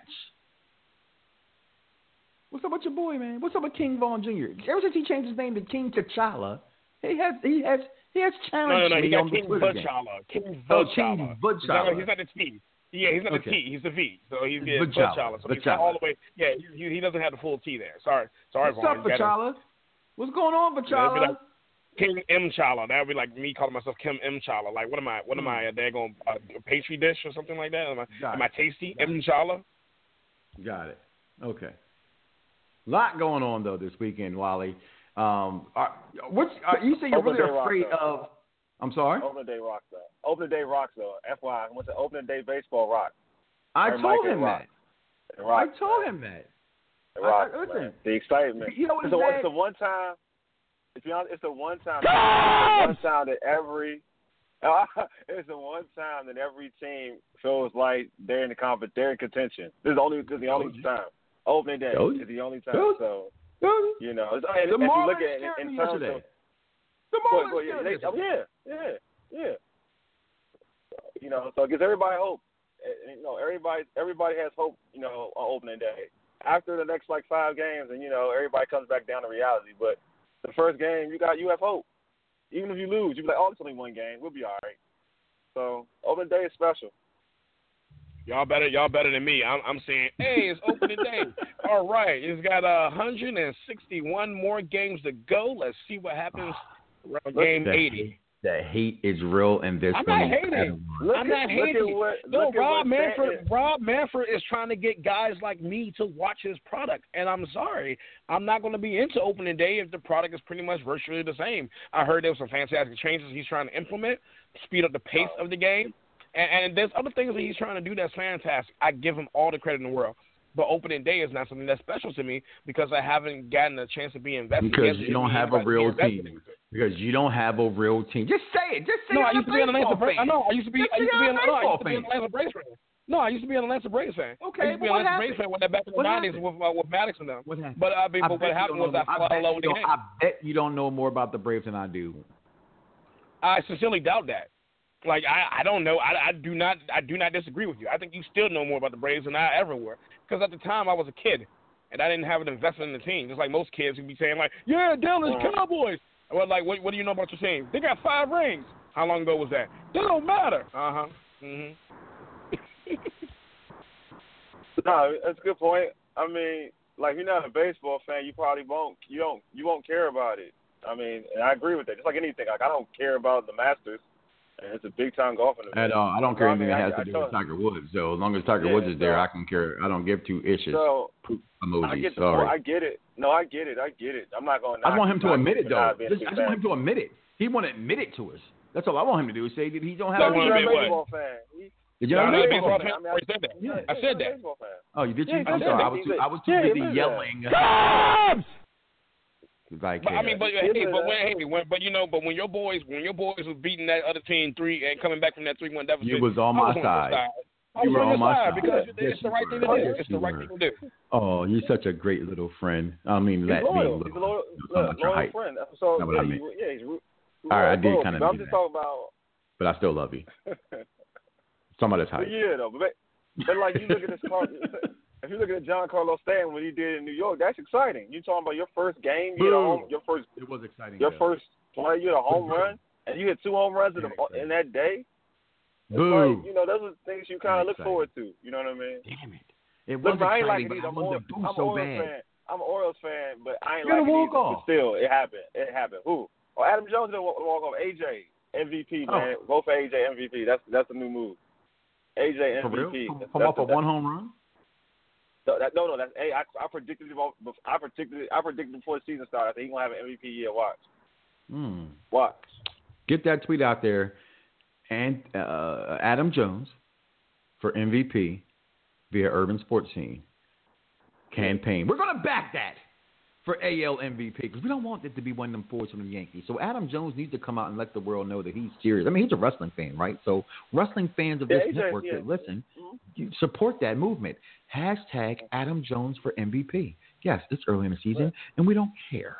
What's up with your boy, man? What's up with King Vaughn Jr.? Ever since he changed his name to King T'Challa, he has challenged me on the Twitter game. King T'Challa. He's not the T. Yeah, he's not the T. He's the V. So he's T'Challa. So he's not all the way. Yeah, he doesn't have the full T there. Sorry, What's Vaughn. up, T'Challa? What's going on, T'Challa? King M'Challa. That would be like me calling myself Kim M'Challa. Like, what am I? A daggone pastry dish or something like that? Am I tasty? M'Challa? Got it. Okay. A lot going on though this weekend, Wally. You say you're really afraid of? I'm sorry. Opening day rocks though. Opening day rocks though. FYI, I went to opening day baseball rock. I told him that. Listen, the excitement. You know what it's the one time. To be honest, it's the one time. It's the one time that every team feels like they're in contention. This is the only time. Opening day is the only time. So you know, if you look at it in terms of the Marlins, yeah. You know, so it gives everybody hope. You know, everybody has hope. You know, on opening day. After the next 5 games, and everybody comes back down to reality. But the first game, you have hope. Even if you lose, you be like, "Oh, it's only one game. We'll be all right." So opening day is special. Y'all better than me. I'm saying, hey, it's opening day. All right, it's got 161 more games to go. Let's see what happens around game 80. The hate is real in this one. I'm not hating. No, Rob Manfred is trying to get guys like me to watch his product, and I'm sorry, I'm not going to be into opening day if the product is pretty much virtually the same. I heard there were some fantastic changes he's trying to implement, speed up the pace of the game, and there's other things that he's trying to do that's fantastic. I give him all the credit in the world. But opening day is not something that's special to me because I haven't gotten a chance to be invested. Because you don't have a real team. Because you don't have a real team. Just say it. Just say it. I used to be an Atlanta Braves fan. I used to be an Atlanta Braves fan. No, I used to be an Atlanta Braves fan. Okay, I used to be an Atlanta Braves fan back in the 90s with Maddox and them. What happened? But what happened was I fell in love with the game. I bet you don't know more about the Braves than I do. I sincerely doubt that. Like I don't know. I do not disagree with you. I think you still know more about the Braves than I ever were. Because at the time I was a kid and I didn't have an investment in the team. Just like most kids would be saying like, yeah, Dallas Cowboys. Well, like what do you know about your team? They got 5 rings. How long ago was that? That don't matter. No, that's a good point. I mean, like if you're not a baseball fan, you probably won't care about it. I mean, and I agree with that. Just like anything, like I don't care about the Masters. And it's a big-time golfing event. At all. I don't care anything that has to do with Tiger Woods. So as long as Tiger Woods is there, I can care. I don't give 2 issues. So, emojis. I get the Sorry. I get it. No, I get it. I'm not going to I want him to admit it, though. I just want him to admit it. He want to admit it to us. That's all I want him to do is say that he don't have a baseball fan. Did you know baseball fan? I said that. Oh, you did? I'm sorry. I was too busy yelling. But when your boys was beating that other team 3 and coming back from that 3-1 deficit, you was on my side. You were on my side because it's the right thing to do. It's the right thing to do. Oh, you're such a great little friend. I mean, he's loyal friend. So what I mean. He's all right, I did kind of. I'm just talking about. But I still love you. Somebody's height. Yeah, though. But like you look at this car. If you look at Giancarlo Stanton, what he did in New York, that's exciting. You talking about your first game, it was exciting. Your first play, you had a home run, and you hit 2 home runs in that day. Boom. Like, those are the things you kind of look forward to. You know what I mean? Damn it! It was exciting, but I wanted to boo so bad. I'm an Orioles fan, but I ain't like it either. But still, it happened. Who? Oh, Adam Jones did a walk off. AJ MVP, man. Go for AJ MVP. That's the new move. AJ MVP. Come off of 1 home run. No, that's I predicted before the season started. I think he's gonna have an MVP year. Watch. Watch. Get that tweet out there, and Adam Jones for MVP via Urban Sports Scene campaign. We're gonna back that for AL MVP because we don't want it to be one of them forwards from the Yankees. So Adam Jones needs to come out and let the world know that he's serious. I mean, he's a wrestling fan, right? So wrestling fans of this network that listen, you support that movement. Hashtag Adam Jones for MVP. Yes, it's early in the season, and we don't care.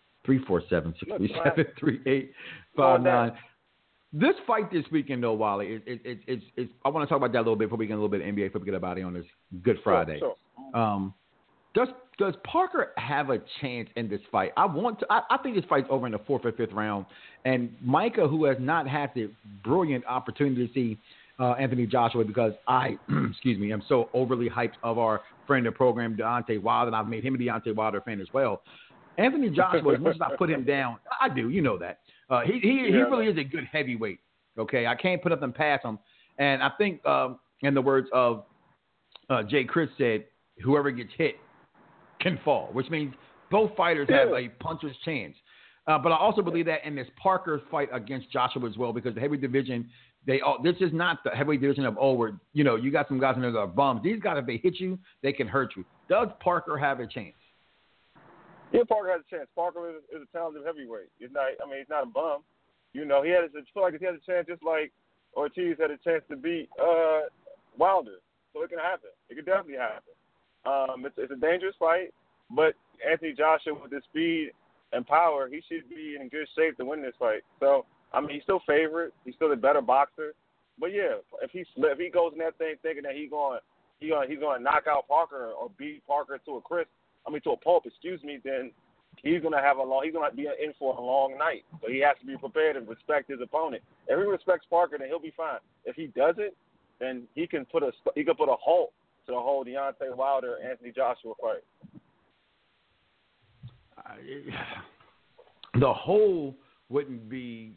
347-637-3859. This fight this weekend, though, Wally, I want to talk about that a little bit before we get a little bit of NBA, before we get about it on this Good Friday. Sure. Does Parker have a chance in this fight? I think this fight's over in the 4th or 5th round, and Micah, who has not had the brilliant opportunity to see Anthony Joshua because I, am so overly hyped of our friend of the program, Deontay Wilder, and I've made him a Deontay Wilder fan as well. Anthony Joshua, as much as I put him down, I do, you know that. He really is a good heavyweight, okay? I can't put nothing past him. And I think, in the words of Jay Chris said, whoever gets hit can fall, which means both fighters have a puncher's chance. But I also believe that in this Parker fight against Joshua as well, because the heavy division, this is not the heavy division of, where, you got some guys in there that are bums. These guys, if they hit you, they can hurt you. Does Parker have a chance? Yeah, Parker has a chance. Parker is a talented heavyweight. He's not a bum. He has a chance just like Ortiz had a chance to beat Wilder. So it can happen. It can definitely happen. It's a dangerous fight, but Anthony Joshua, with his speed and power, he should be in good shape to win this fight. So, he's still favorite. He's still the better boxer. But yeah, if he goes in that thing thinking that he's going to knock out Parker or beat Parker to a pulp, then he's going to be in for a long night. So he has to be prepared and respect his opponent. If he respects Parker, then he'll be fine. If he doesn't, then he can put a halt to the whole Deontay Wilder Anthony Joshua fight. The whole wouldn't be.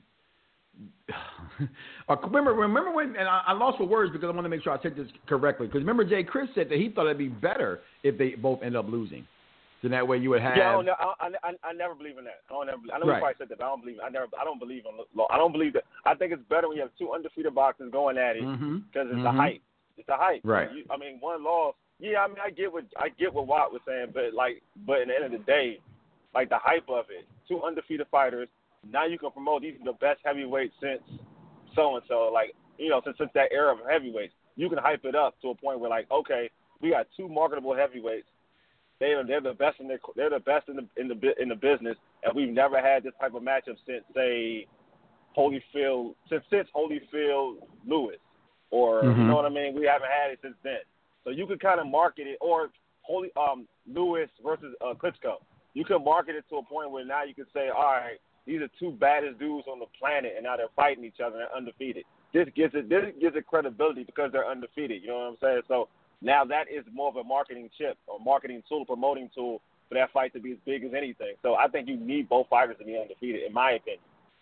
remember when? And I lost for words because I want to make sure I said this correctly. Because remember, Jay Chris said that he thought it'd be better if they both end up losing. So that way you would have. Yeah, I never believe in that. I know you probably said that, but I don't believe. I don't believe in law. I don't believe that. I think it's better when you have two undefeated boxers going at it because it's the hype. It's the hype. Right. One loss. Yeah, I get what Watt was saying, but in the end of the day, like the hype of it, two undefeated fighters. Now you can promote these are the best heavyweights since so and so. Like since that era of heavyweights, you can hype it up to a point where like, okay, we got two marketable heavyweights. They're the best in the business, and we've never had this type of matchup since say Holyfield Lewis, or you know what I mean. We haven't had it since then, so you could kind of market it, or Lewis versus Klitschko. You can market it to a point where now you can say, all right, these are two baddest dudes on the planet, and now they're fighting each other and they're undefeated. This gives it credibility because they're undefeated. You know what I'm saying? So. Now that is more of a marketing chip or marketing tool, promoting tool for that fight to be as big as anything. So I think you need both fighters to be undefeated, in my opinion.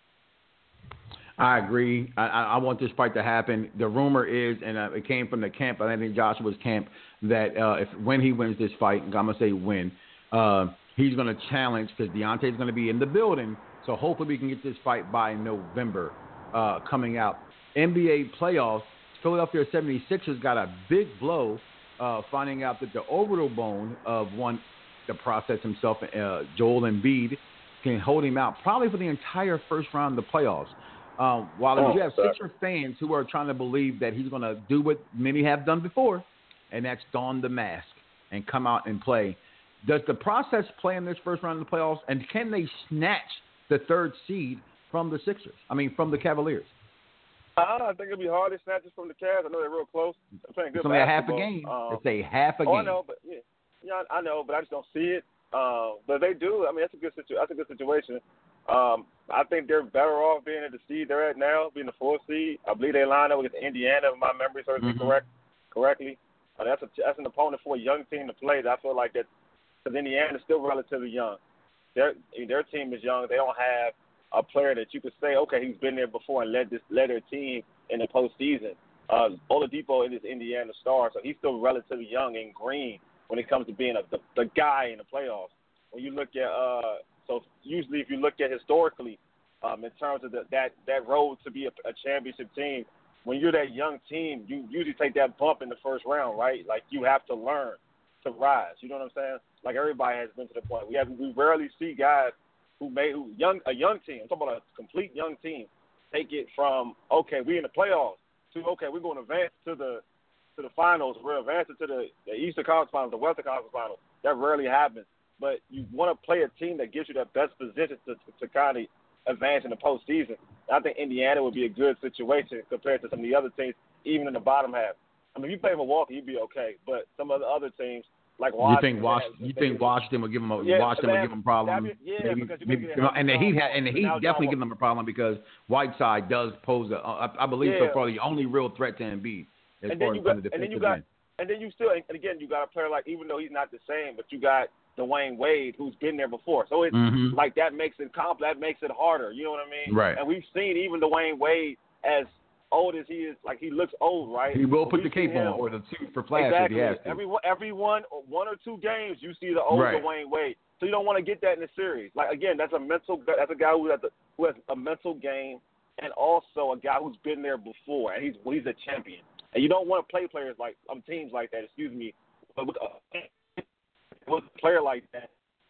I agree. I want this fight to happen. The rumor is, and it came from the camp, I think Joshua's camp, that when he wins this fight, I'm going to say when, he's going to challenge because Deontay's going to be in the building. So hopefully we can get this fight by November coming out. NBA playoffs, Philadelphia 76ers got a big blow finding out that the orbital bone of the process himself, Joel Embiid, can hold him out probably for the entire first round of the playoffs. While you have Sixer fans who are trying to believe that he's going to do what many have done before, and that's don the mask and come out and play. Does the process play in this first round of the playoffs, and can they snatch the third seed from the Sixers? I mean, from the Cavaliers? I think it'll be hard to snatch it from the Cavs. I know they're real close. They're playing good it's only basketball. A half a game. It's a half a game. I know, but I know, but I just don't see it. But they do. I mean, that's a good situation. I think they're better off being at the seed they're at now, being the 4th seed. I believe they line up against Indiana, if my memory serves me correctly. That's an opponent for a young team to play. I feel like that because Indiana's still relatively young. Their team is young. They don't have a player that you could say, okay, he's been there before and led their team in the postseason. Oladipo is Indiana star, so he's still relatively young and green when it comes to being the guy in the playoffs. When you look at so usually if you look at historically in terms of that road to be a championship team, when you're that young team, you usually take that bump in the first round, right? Like you have to learn to rise. You know what I'm saying? Like everybody has been to the point. We rarely see guys a young team. I'm talking about a complete young team. Take it from okay, we in the playoffs to okay, we're going to advance to the finals. We're advancing to the Eastern Conference Finals, the Western Conference Finals. That rarely happens. But you want to play a team that gives you that best position to kind of advance in the postseason. I think Indiana would be a good situation compared to some of the other teams, even in the bottom half. I mean, if you play Milwaukee, you'd be okay. But some of the other teams, like Washington, you think Washington would give them a problem? And the Heat definitely give them a problem because Whiteside does pose I believe so far the only real threat to Embiid. And then you got a player like, even though he's not the same, but you got Dwayne Wade who's been there before. So it's like that makes it harder. You know what I mean? Right. And we've seen even Dwayne Wade, as old as he is, like he looks old, right? He will put the cape on or the suit for flash if he has to. Every one or two games, you see the old Dwayne Wade. So you don't want to get that in the series. Like again, that's a guy who has a mental game, and also a guy who's been there before, and he's a champion. And you don't want to play players like teams like that. But with a player like that,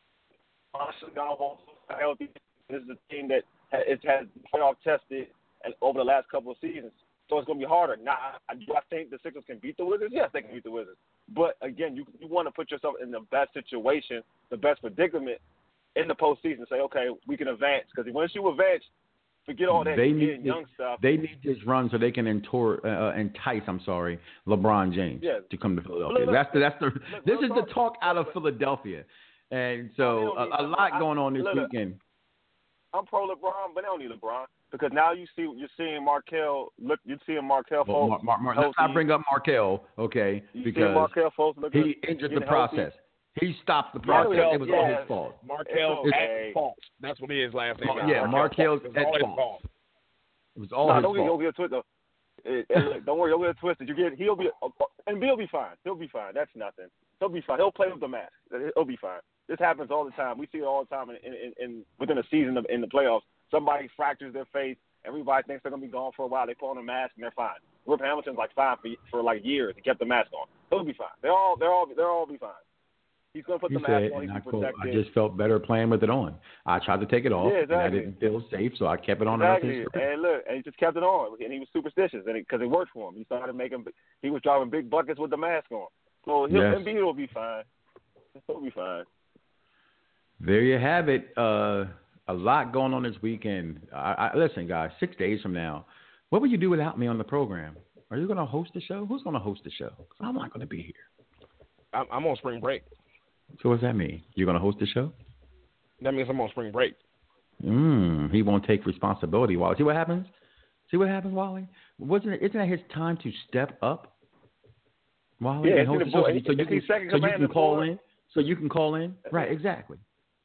this is a team that has playoff tested and over the last couple of seasons. So it's going to be harder. Now, do I think the Sixers can beat the Wizards? Yes, they can beat the Wizards. But, again, you want to put yourself in the best situation, the best predicament in the postseason. Say, okay, we can advance. Because once you advance, forget all that young stuff. They need this run so they can entice LeBron James to come to Philadelphia. This is the talk out of Philadelphia. And so a lot going on this weekend. I'm pro LeBron, but I don't need LeBron. Because now you're seeing Markelle. You're seeing Markelle Fultz. Let's not bring up Markelle, okay? Because Markelle Fultz he injured the process. He stopped the process. It was all his fault. Markel at fault. That's what his last name is. Yeah, Markel's at fault. It was all his fault. Don't get twisted. Don't worry, don't get twisted. He'll be fine. He'll be fine. That's nothing. He'll be fine. He'll play with the mask. He'll be fine. This happens all the time. We see it all the time in within a season in the playoffs. Somebody fractures their face. Everybody thinks they're gonna be gone for a while. They put on a mask and they're fine. Rip Hamilton's like fine for like years. He kept the mask on. He'll be fine. They'll all be fine. He's gonna put the mask on. He's protected. I just felt better playing with it on. I tried to take it off. Yeah, exactly. And I didn't feel safe, so I kept it on. Exactly. And he just kept it on, and he was superstitious, and because it worked for him. He started making. He was driving big buckets with the mask on. So Embiid will be fine. He'll be fine. There you have it. A lot going on this weekend. Listen, guys, 6 days from now, what will you do without me on the program? Are you going to host the show? Who's going to host the show? 'Cause I'm not going to be here. I'm on spring break. So what does that mean? You're going to host the show? That means I'm on spring break. He won't take responsibility, Wally. See what happens? Wally? Isn't that his time to step up? Wally, yeah, and host the show so you can call in. So you can call in? Right, exactly.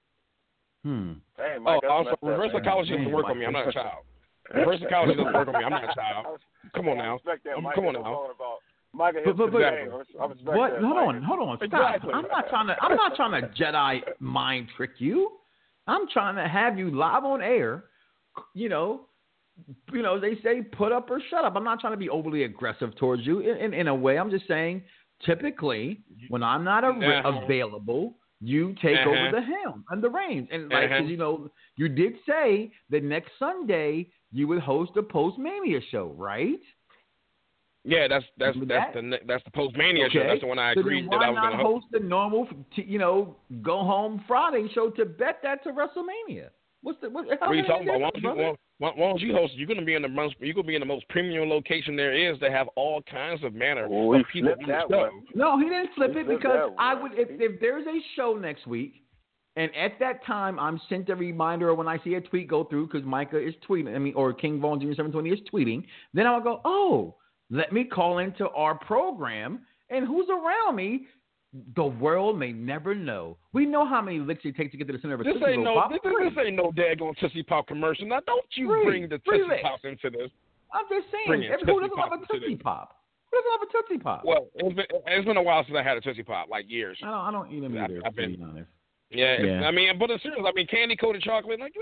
Hey, Mike, also, reverse psychology doesn't work on me. I'm not a child. Reverse psychology doesn't work on me. I'm not a child. Come on now. Come on now. Mike, what? Hold on. Stop. Exactly. I'm not trying to Jedi mind trick you. I'm trying to have you live on air. You know, they say put up or shut up. I'm not trying to be overly aggressive towards you in a way. I'm just saying, typically, when I'm not available, you take over the helm and the reins. And you did say that next Sunday you would host a Post-Mania show, right? Yeah, that's the Post-Mania show. That's the one I agreed that I was going to host. Why not host the normal, go home Friday show to bet that to WrestleMania? What are you talking about? Why don't you host? You're going to be in the most premium location there is to have all kinds of manner of people on the show. No, he didn't flip it because I would. If there's a show next week, and at that time I'm sent a reminder when I see a tweet go through because Micah is tweeting, or King Vaughn Jr. 720 is tweeting, then I'll go, oh, let me call into our program, and who's around me. The world may never know. We know how many licks it takes to get to the center of a Tootsie Roll Pop. This ain't no daggone Tootsie Pop commercial. Now, don't you bring the Tootsie Pop into this. I'm just saying. Who doesn't have a Tootsie Pop? Who doesn't have a Tootsie Pop? Well, it's been a while since I had a Tootsie Pop, like years. I don't eat them either, to be honest. Yeah. I mean, but it's serious. I mean, candy-coated chocolate, like,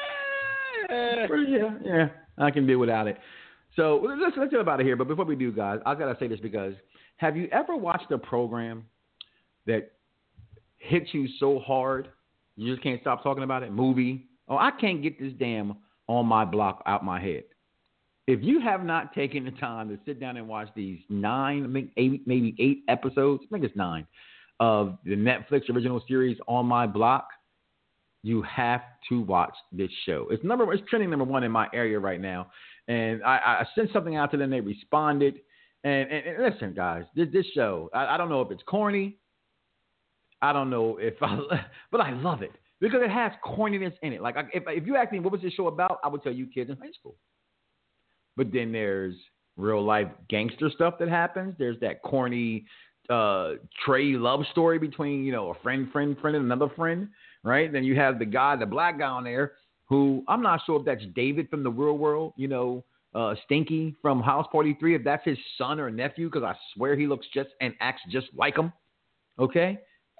yeah, I can do without it. So let's get about it here. But before we do, guys, I got to say this because have you ever watched a program that hits you so hard you just can't stop talking about it? Movie. Oh, I can't get this damn On My Block out my head. If you have not taken the time to sit down and watch these maybe 8 episodes, I think it's 9, of the Netflix original series On My Block, you have to watch this show. It's trending number 1 in my area right now. And I sent something out to them. They responded. And listen, guys, this show, I don't know if it's corny. I don't know but I love it because it has corniness in it. Like if you ask me what was this show about, I would tell you kids in high school. But then there's real life gangster stuff that happens. There's that corny Trey love story between a friend and another friend, right? Then you have the black guy on there who I'm not sure if that's David from the Real World, Stinky from House Party 3, if that's his son or nephew, because I swear he looks just and acts just like him. Okay.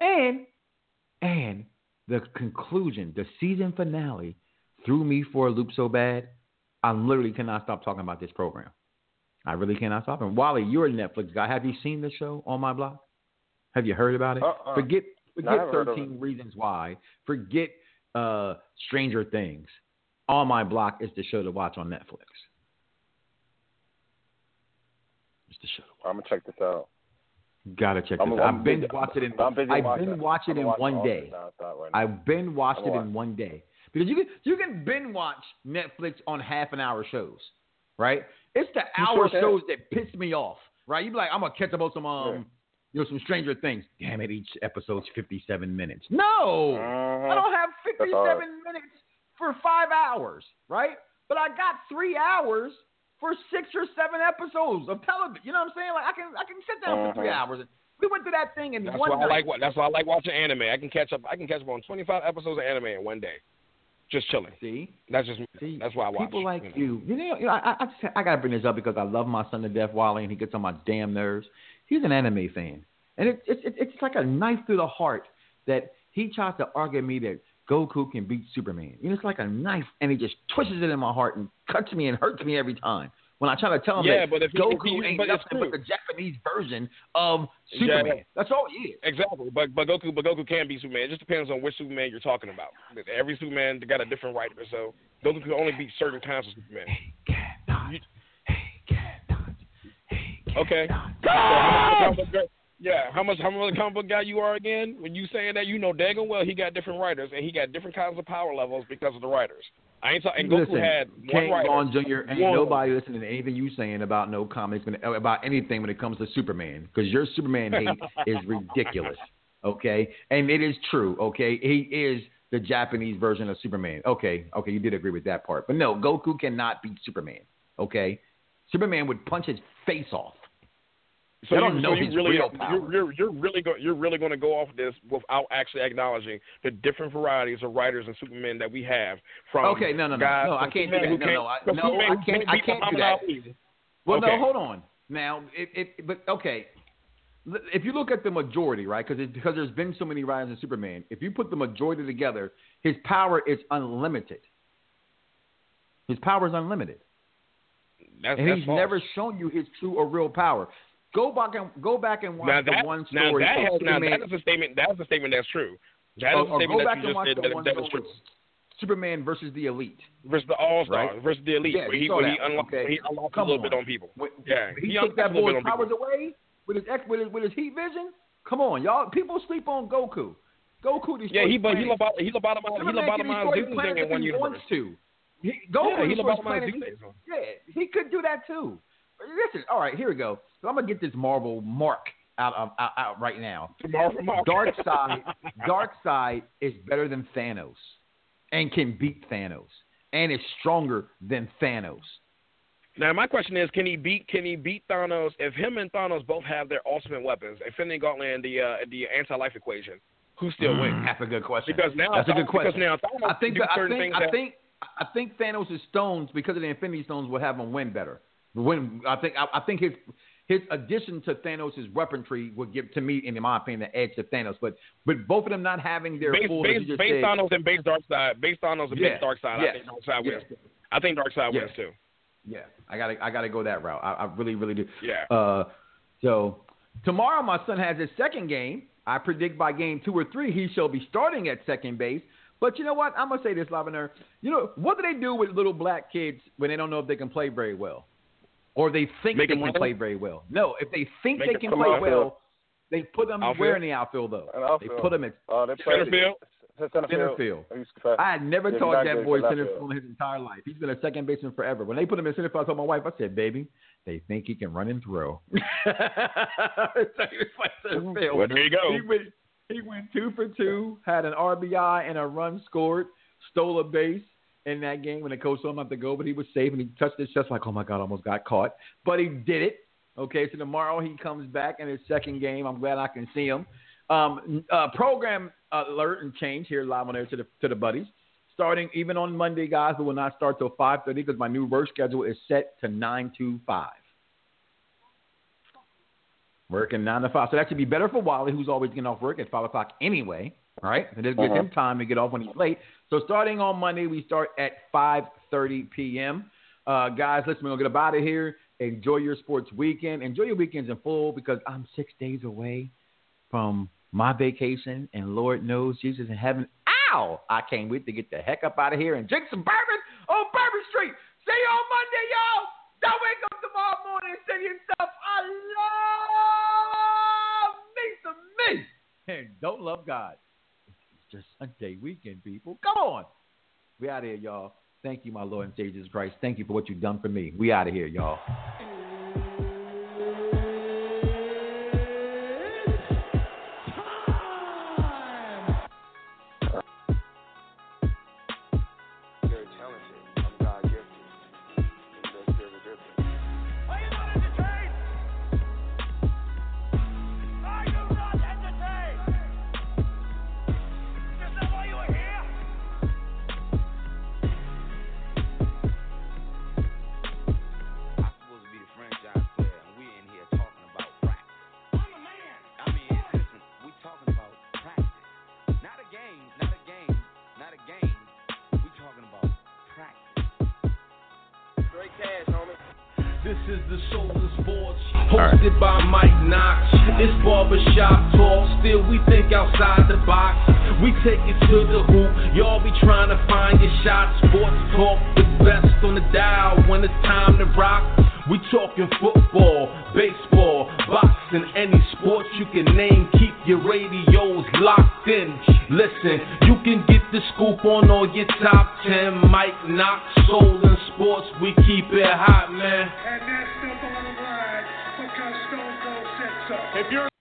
And the conclusion, the season finale, threw me for a loop so bad, I literally cannot stop talking about this program. I really cannot stop. And Wally, you're a Netflix guy. Have you seen the show On My Block? Have you heard about it? Forget 13 Reasons Why. Forget Stranger Things. On My Block is the show to watch on Netflix. It's the show to watch. I'm gonna check this out. Gotta check this out. I've been watching it in one day. I've been watching it in one day. Because you can binge watch Netflix on half an hour shows, right? It's the hour shows that piss me off, right? You be like, I'm gonna catch up on some Stranger Things. Damn it, each episode's 57 minutes. No, I don't have 57 minutes for 5 hours, right? But I got 3 hours for 6 or 7 episodes of television. You know what I'm saying? Like I can sit down for 3 hours. We went through that thing in that's one why night. That's why I like watching anime. I can catch up on 25 episodes of anime in one day, just chilling. See, that's just me. That's why I watch. People like you. I gotta bring this up because I love my son to death, Wally, and he gets on my damn nerves. He's an anime fan, and it's like a knife through the heart that he tries to argue me that Goku can beat Superman. You know, it's like a knife, and he just twists it in my heart and cuts me and hurts me every time. When I try to tell him that Goku ain't nothing but the Japanese version of Superman. Yeah. That's all he is. Exactly. But Goku can be Superman. It just depends on which Superman you're talking about. Every Superman got a different writer, so Goku can only beat certain kinds of Superman. He cannot. Okay. How much of a comic book guy you are again? When you saying that, you know daggone well he got different writers and he got different kinds of power levels because of the writers. I ain't talking. Goku had one writer. Vaughn Jr. Ain't nobody listening to anything you saying about no comics, about anything when it comes to Superman, because your Superman hate is ridiculous. Okay, and it is true. Okay, he is the Japanese version of Superman. Okay, you did agree with that part, but no, Goku cannot beat Superman. Okay, Superman would punch his face off. So you're really going to go off this without actually acknowledging the different varieties of writers and Supermen that we have from guys. No, I can't do that. I can't do that. Well, no, hold on. Now, but okay. If you look at the majority, right, because there's been so many writers of Superman, if you put the majority together, his power is unlimited. His power is unlimited. And he's never shown you his true or real power. Go back and watch the one story. That is a statement. That's a statement that's true. That is a statement that you just said that is true. Superman versus the Elite. Versus the All-Star. Versus the Elite. Yeah, he unlocked a little bit on people. He took that boy's powers away with his heat vision. Come on, y'all. People sleep on Goku. Goku destroys he lobotomized Doomsday in one universe. He could do that too. Listen, all right, here we go. So I'm gonna get this Marvel mark out right now. Darkseid is better than Thanos, and can beat Thanos, and is stronger than Thanos. Now my question is, can he beat Thanos if him and Thanos both have their ultimate weapons, Infinity Gauntlet and the anti-life equation? Who still wins? That's a good question. That's a good question. Because now Thanos I think Thanos' stones, because of the Infinity Stones, will have him win better. I think his addition to Thanos' weaponry would give, to me, in my opinion, the edge to Thanos. But both of them not having their full, base Thanos and base Darkseid, base Thanos and base Darkseid, I think Darkseid wins. I think Darkseid wins too. Yeah, I gotta go that route. I really, really do. Yeah. So tomorrow my son has his second game. I predict by game 2 or 3 he shall be starting at second base. But you know what? I'm gonna say this, Lavender. You know what do they do with little black kids when they don't know if they can play very well? Or they think they can play very well. No, if they think they can play well, they put them where in the outfield, though? They put them at center field. Center field. I had never taught that boy center field in his entire life. He's been a second baseman forever. When they put him in center field, I told my wife, I said, baby, they think he can run and throw. Well, there you go. He went 2 for 2, had an RBI and a run scored, stole a base in that game when the coach told him not to go, but he was safe and he touched his chest like, oh my God, almost got caught. But he did it. Okay, so tomorrow he comes back in his second game. I'm glad I can see him. Program alert and change here live on air to the buddies. Starting even on Monday, guys, but will not start till 5:30 because my new work schedule is set to 9 to 5. Working 9 to 5. So that should be better for Wally, who's always getting off work at 5 o'clock anyway. All right? It just gives him time to get off when he's late. So starting on Monday, we start at 5:30 p.m. Guys, listen, we're going to get up out of here. Enjoy your sports weekend. Enjoy your weekends in full because I'm 6 days away from my vacation, and Lord knows Jesus in heaven. Ow! I can't wait to get the heck up out of here and drink some bourbon on Bourbon Street. See you on Monday, y'all. Don't wake up tomorrow morning and say to yourself, I love me some me. And don't love God. It's just Sunday weekend, people. Come on. We out of here, y'all. Thank you, my Lord and Savior Jesus Christ. Thank you for what you've done for me. We out of here, y'all. Are you not entertained? game, not a game, not a game. We talking about practice. Straight cash, homie. This is the Soul of Sports, hosted by Mike Knox. It's barbershop talk, still we think outside the box. We take it to the hoop, y'all be trying to find your shots. Sports talk, the best on the dial when it's time to rock. We talking football, baseball, boxing, any sports you can name. Keep your radios locked in. Listen, you can get the scoop on all your top 10. Mike Knox, Soul and Sports, we keep it hot, man. And that's the bottom line because Stone Cold sets up. If you're